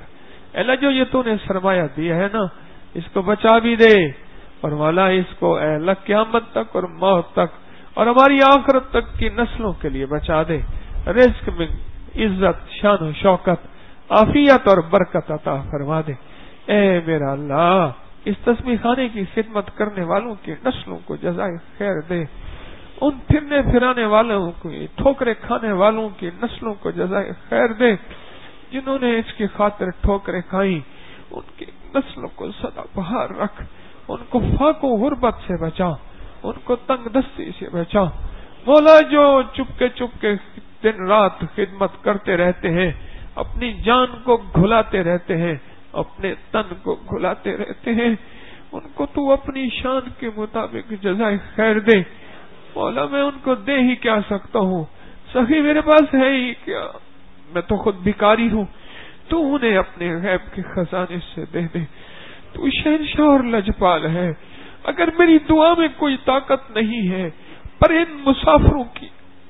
اللہ جو یہ تو نے سرمایہ دیا ہے نا اس کو بچا بھی دے، اور مولا اس کو اے اللہ قیامت تک اور موت تک اور ہماری آخرت تک کی نسلوں کے لیے بچا دے، رزق میں عزت، شان و شوکت، عافیت اور برکت عطا فرما دے۔ اے میرا اللہ اس تسبیح خانے کی خدمت کرنے والوں کی نسلوں کو جزائے خیر دے، ان پھرنے پھرانے والوں کو، ٹھوکرے کھانے والوں کی نسلوں کو جزائے خیر دے، جنہوں نے اس کی خاطر ٹھوکریں کھائیں ان کی نسلوں کو سدا بہار رکھ، ان کو فاق و غربت سے بچا، ان کو تنگ دستی سے بچا۔ مولا جو چپکے چپکے دن رات خدمت کرتے رہتے ہیں، اپنی جان کو گھلاتے رہتے ہیں، اپنے تن کو گھلاتے رہتے ہیں، ان کو تو اپنی شان کے مطابق جزائے خیر دے۔ مولا میں ان کو دے ہی کیا سکتا ہوں، سخی میرے پاس ہے ہی کیا، میں تو خود بھکاری ہوں، تو انہیں اپنے غیب کے خزانے سے دے دے۔ تو شہنشاہ اور لجپال ہے، اگر میری دعا میں کوئی طاقت نہیں ہے پر ان مسافروں کی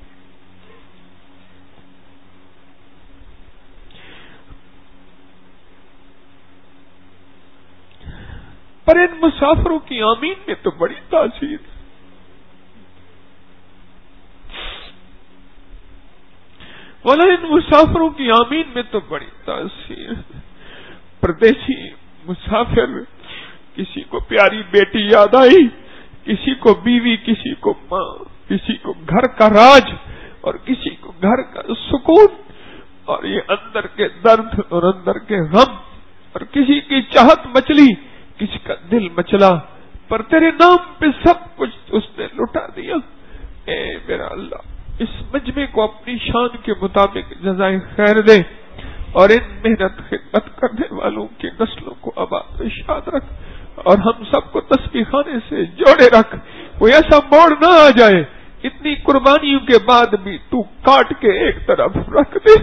پر ان مسافروں کی آمین میں تو بڑی تاثیر، مولا ان مسافروں کی آمین میں تو بڑی تاثیر۔ پردیسی مسافر، کسی کو پیاری بیٹی یاد آئی، کسی کو بیوی، کسی کو ماں، کسی کو گھر کا راج اور کسی کو گھر کا سکون، اور یہ اندر کے درد اور اندر کے غم، اور کسی کی چاہت مچلی، کسی کا دل مچلا، پر تیرے نام پہ سب کچھ اس نے لٹا دیا۔ اے میرا اللہ اس مجمع کو اپنی شان کے مطابق جزائے خیر دے، اور ان محنت خدمت کرنے والوں کی نسلوں کو آباد و شاد رکھ، اور ہم سب کو تسبیح خانے سے جوڑے رکھ۔ کوئی ایسا موڑ نہ آ جائے اتنی قربانیوں کے بعد بھی تو کاٹ کے ایک طرف رکھ دے۔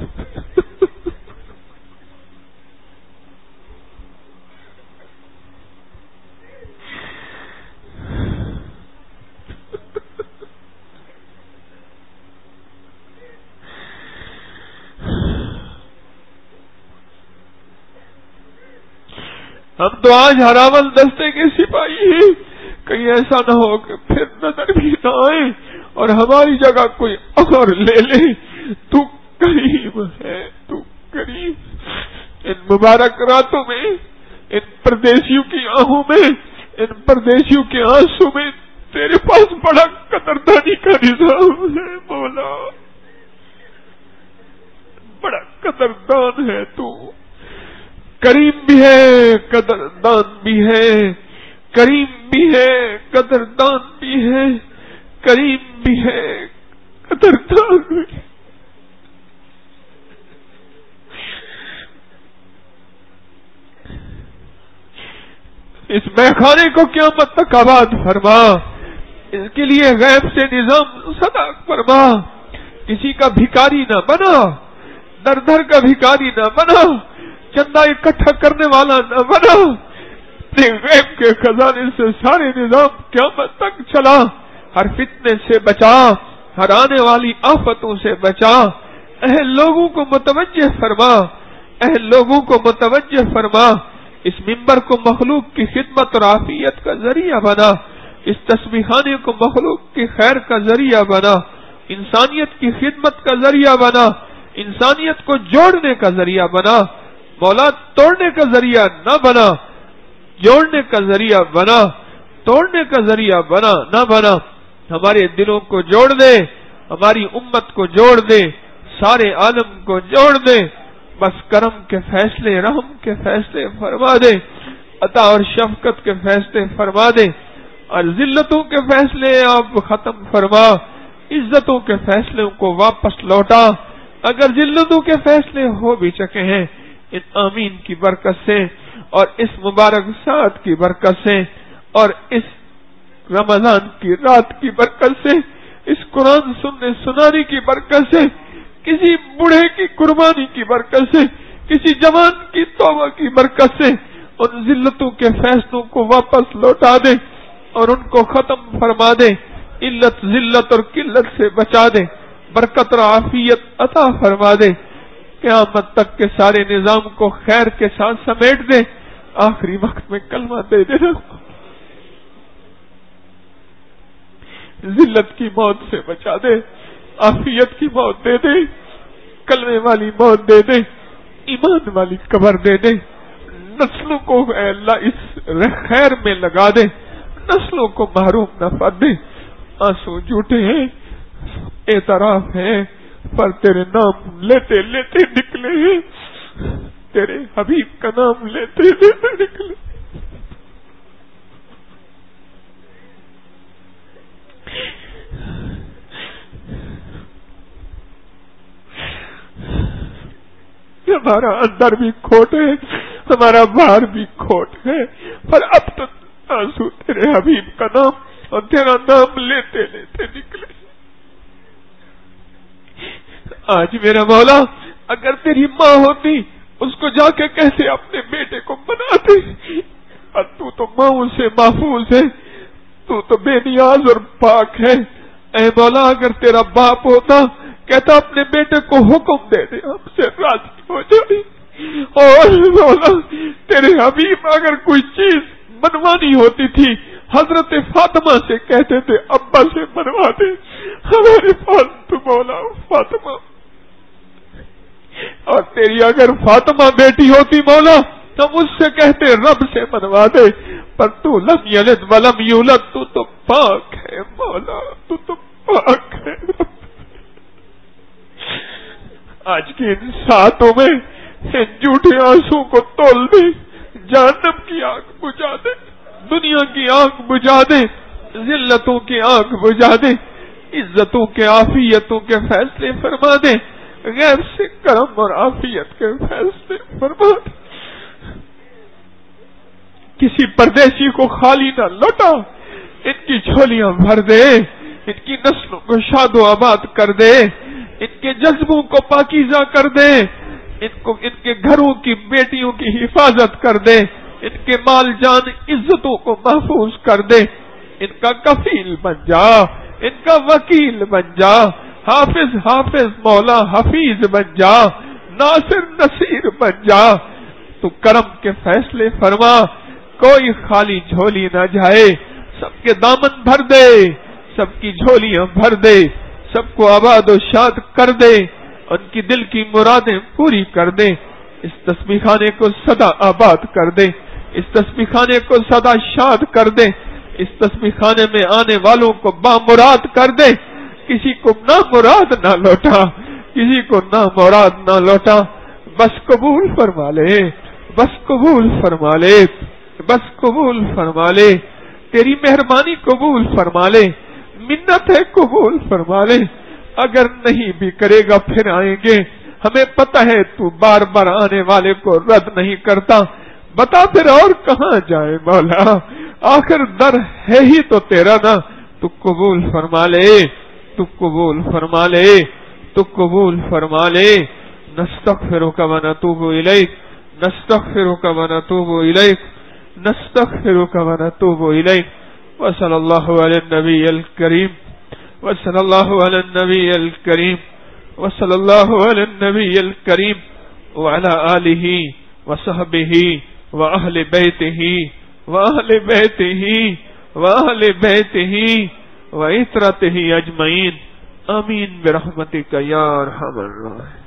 ہم تو آج ہراول دستے کے سپاہی ہیں، کہیں ایسا نہ ہو کہ پھر نظر بھی نہ آئے اور ہماری جگہ کوئی اور لے لے۔ تو کریم ہے، تو کریم۔ ان مبارک راتوں میں، ان پردیسیوں کی آہوں میں، ان پردیسیوں کے آنسو میں تیرے پاس بڑا قدردانی کا نظام ہے مولا، بڑا قدردان ہے تو، کریم بھی ہے قدردان بھی ہے، کریم بھی ہے قدردان بھی ہے، کریم بھی ہے قدردان بھی ہے۔ اس میخانے کو قیامت تک آباد فرما، اس کے لیے غیب سے نظام صدا فرما، کسی کا بھکاری نہ بنا، در در کا بھکاری نہ بنا، چندہ اکٹھا کرنے والا نہ بنا، اپنے غیب کے خزانے سے سارے نظام قیامت تک چلا، ہر فتنے سے بچا، ہر آنے والی آفتوں سے بچا، اہل لوگوں کو متوجہ فرما، اہل لوگوں کو متوجہ فرما، اس منبر کو مخلوق کی خدمت اور عافیت کا ذریعہ بنا، اس تسبیح خانے کو مخلوق کی خیر کا ذریعہ بنا، انسانیت کی خدمت کا ذریعہ بنا، انسانیت کو جوڑنے کا ذریعہ بنا، مولا توڑنے کا ذریعہ نہ بنا، جوڑنے کا ذریعہ بنا، توڑنے کا ذریعہ بنا نہ بنا۔ ہمارے دلوں کو جوڑ دے، ہماری امت کو جوڑ دے، سارے عالم کو جوڑ دے، بس کرم کے فیصلے، رحم کے فیصلے فرما دے، عطا اور شفقت کے فیصلے فرما دے، اور ذلتوں کے فیصلے آپ ختم فرما، عزتوں کے فیصلوں کو واپس لوٹا، اگر ذلتوں کے فیصلے ہو بھی چکے ہیں ان آمین کی برکت سے اور اس مبارک ساعت کی برکت سے اور اس رمضان کی رات کی برکت سے، اس قرآن سننے سنانے کی برکت سے، کسی بوڑھے کی قربانی کی برکت سے، کسی جوان کی توبہ کی برکت سے ان ذلتوں کے فیصلوں کو واپس لوٹا دے اور ان کو ختم فرما دے، علت ذلت اور قلت سے بچا دے، برکت اور عافیت عطا فرما دے، قیامت تک کے سارے نظام کو خیر کے ساتھ سمیٹ دے، آخری وقت میں کلمہ دے دینا، ذلت کی موت سے بچا دے، عافیت کی موت دے دے، کلمے والی موت دے دے، ایمان والی قبر دے دے، نسلوں کو اے اللہ اس خیر میں لگا دے، نسلوں کو محروم نہ کر دے۔ آنسو جھوٹے ہیں، اعتراف ہے، پر تیرے نام لیتے لیتے نکلے ہیں، تیرے حبیب کا نام لیتے لیتے نکلے۔ ہمارا اندر بھی کھوٹ ہے، ہمارا باہر بھی کھوٹ ہے، پر اب تو آنسو تیرے حبیب کا نام اور تیرا نام لیتے لیتے نکلے۔ آج میرا مولا اگر تیری ماں ہوتی اس کو جا کے کیسے اپنے بیٹے کو مناتے، اور تو تو ماؤں سے محفوظ ہے، تو تو بے نیاز اور پاک ہے۔ اے مولا اگر تیرا باپ ہوتا کہتا اپنے بیٹے کو حکم دے دے، ہم سے راضی ہو جائے۔ اور مولا تیرے حبیب اگر کوئی چیز منوانی ہوتی تھی حضرت فاطمہ سے کہتے تھے ابا سے منوا دے، ہمارے پاس تو مولا فاطمہ، اور تیری اگر فاطمہ بیٹی ہوتی مولا تو مجھ سے کہتے رب سے منوا دے، پر تو لم یلد ولم یولد، تو تو پاک ہے مولا، تو تو پاک ہے۔ آج کے ان ساتوں میں ان جھوٹے آنسو کو تول دے، جہنم کی آگ بجھا دے، دنیا کی آگ بجھا دے، ذلتوں کی آگ بجھا دے، عزتوں کے عافیتوں کے فیصلے فرما دے، غیر سے کرم اور عافیت کے فیصلے فرما دے۔ کسی پردیسی کو خالی نہ لوٹا، ان کی جھولیاں بھر دے، ان کی نسلوں کو شاد و آباد کر دے، ان کے جذبوں کو پاکیزہ کر دے، ان کو ان کے گھروں کی بیٹیوں کی حفاظت کر دے، ان کے مال جان عزتوں کو محفوظ کر دے، ان کا کفیل بن جا، ان کا وکیل بن جا، حافظ حافظ مولا حفیظ بن جا، ناصر نصیر بن جا۔ تو کرم کے فیصلے فرما، کوئی خالی جھولی نہ جائے، سب کے دامن بھر دے، سب کی جھولیاں بھر دے، سب کو آباد و شاد کر دے، ان کی دل کی مرادیں پوری کر دے، اس تسبیح خانے کو سدا آباد کر دے، اس تسبیح خانے کو سدا شاد کر دے، اس تسبیح خانے میں آنے والوں کو بامراد کر دے، کسی کو نہ مراد نہ لوٹا، کسی کو نہ مراد نہ لوٹا، بس قبول فرما لے، بس قبول فرما لے، بس قبول فرما لے، تیری مہربانی قبول فرما لے، منت ہے قبول فرما لے، اگر نہیں بھی کرے گا پھر آئیں گے، ہمیں پتہ ہے تو بار بار آنے والے کو رد نہیں کرتا، بتا پھر اور کہاں جائے مولا، آخر در ہے ہی تو تیرا نا، تو قبول فرما لے، تو قبول فرما لے، تو قبول فرما لے۔ نستغفرک و نتوب الیک، نستغفرک و نتوب الیک، نستغفرک و نتوب الیک، وصلی اللہ علی النبی الکریم، وصلی اللہ علی النبی الکریم، وصلی اللہ علی النبی الکریم، وعلی آلہ وصحبہ واہل بیتہ واہل بیتہ واہل بیتہ وعترتہ اجمعین، آمین برحمتک یا ارحم الراحمین۔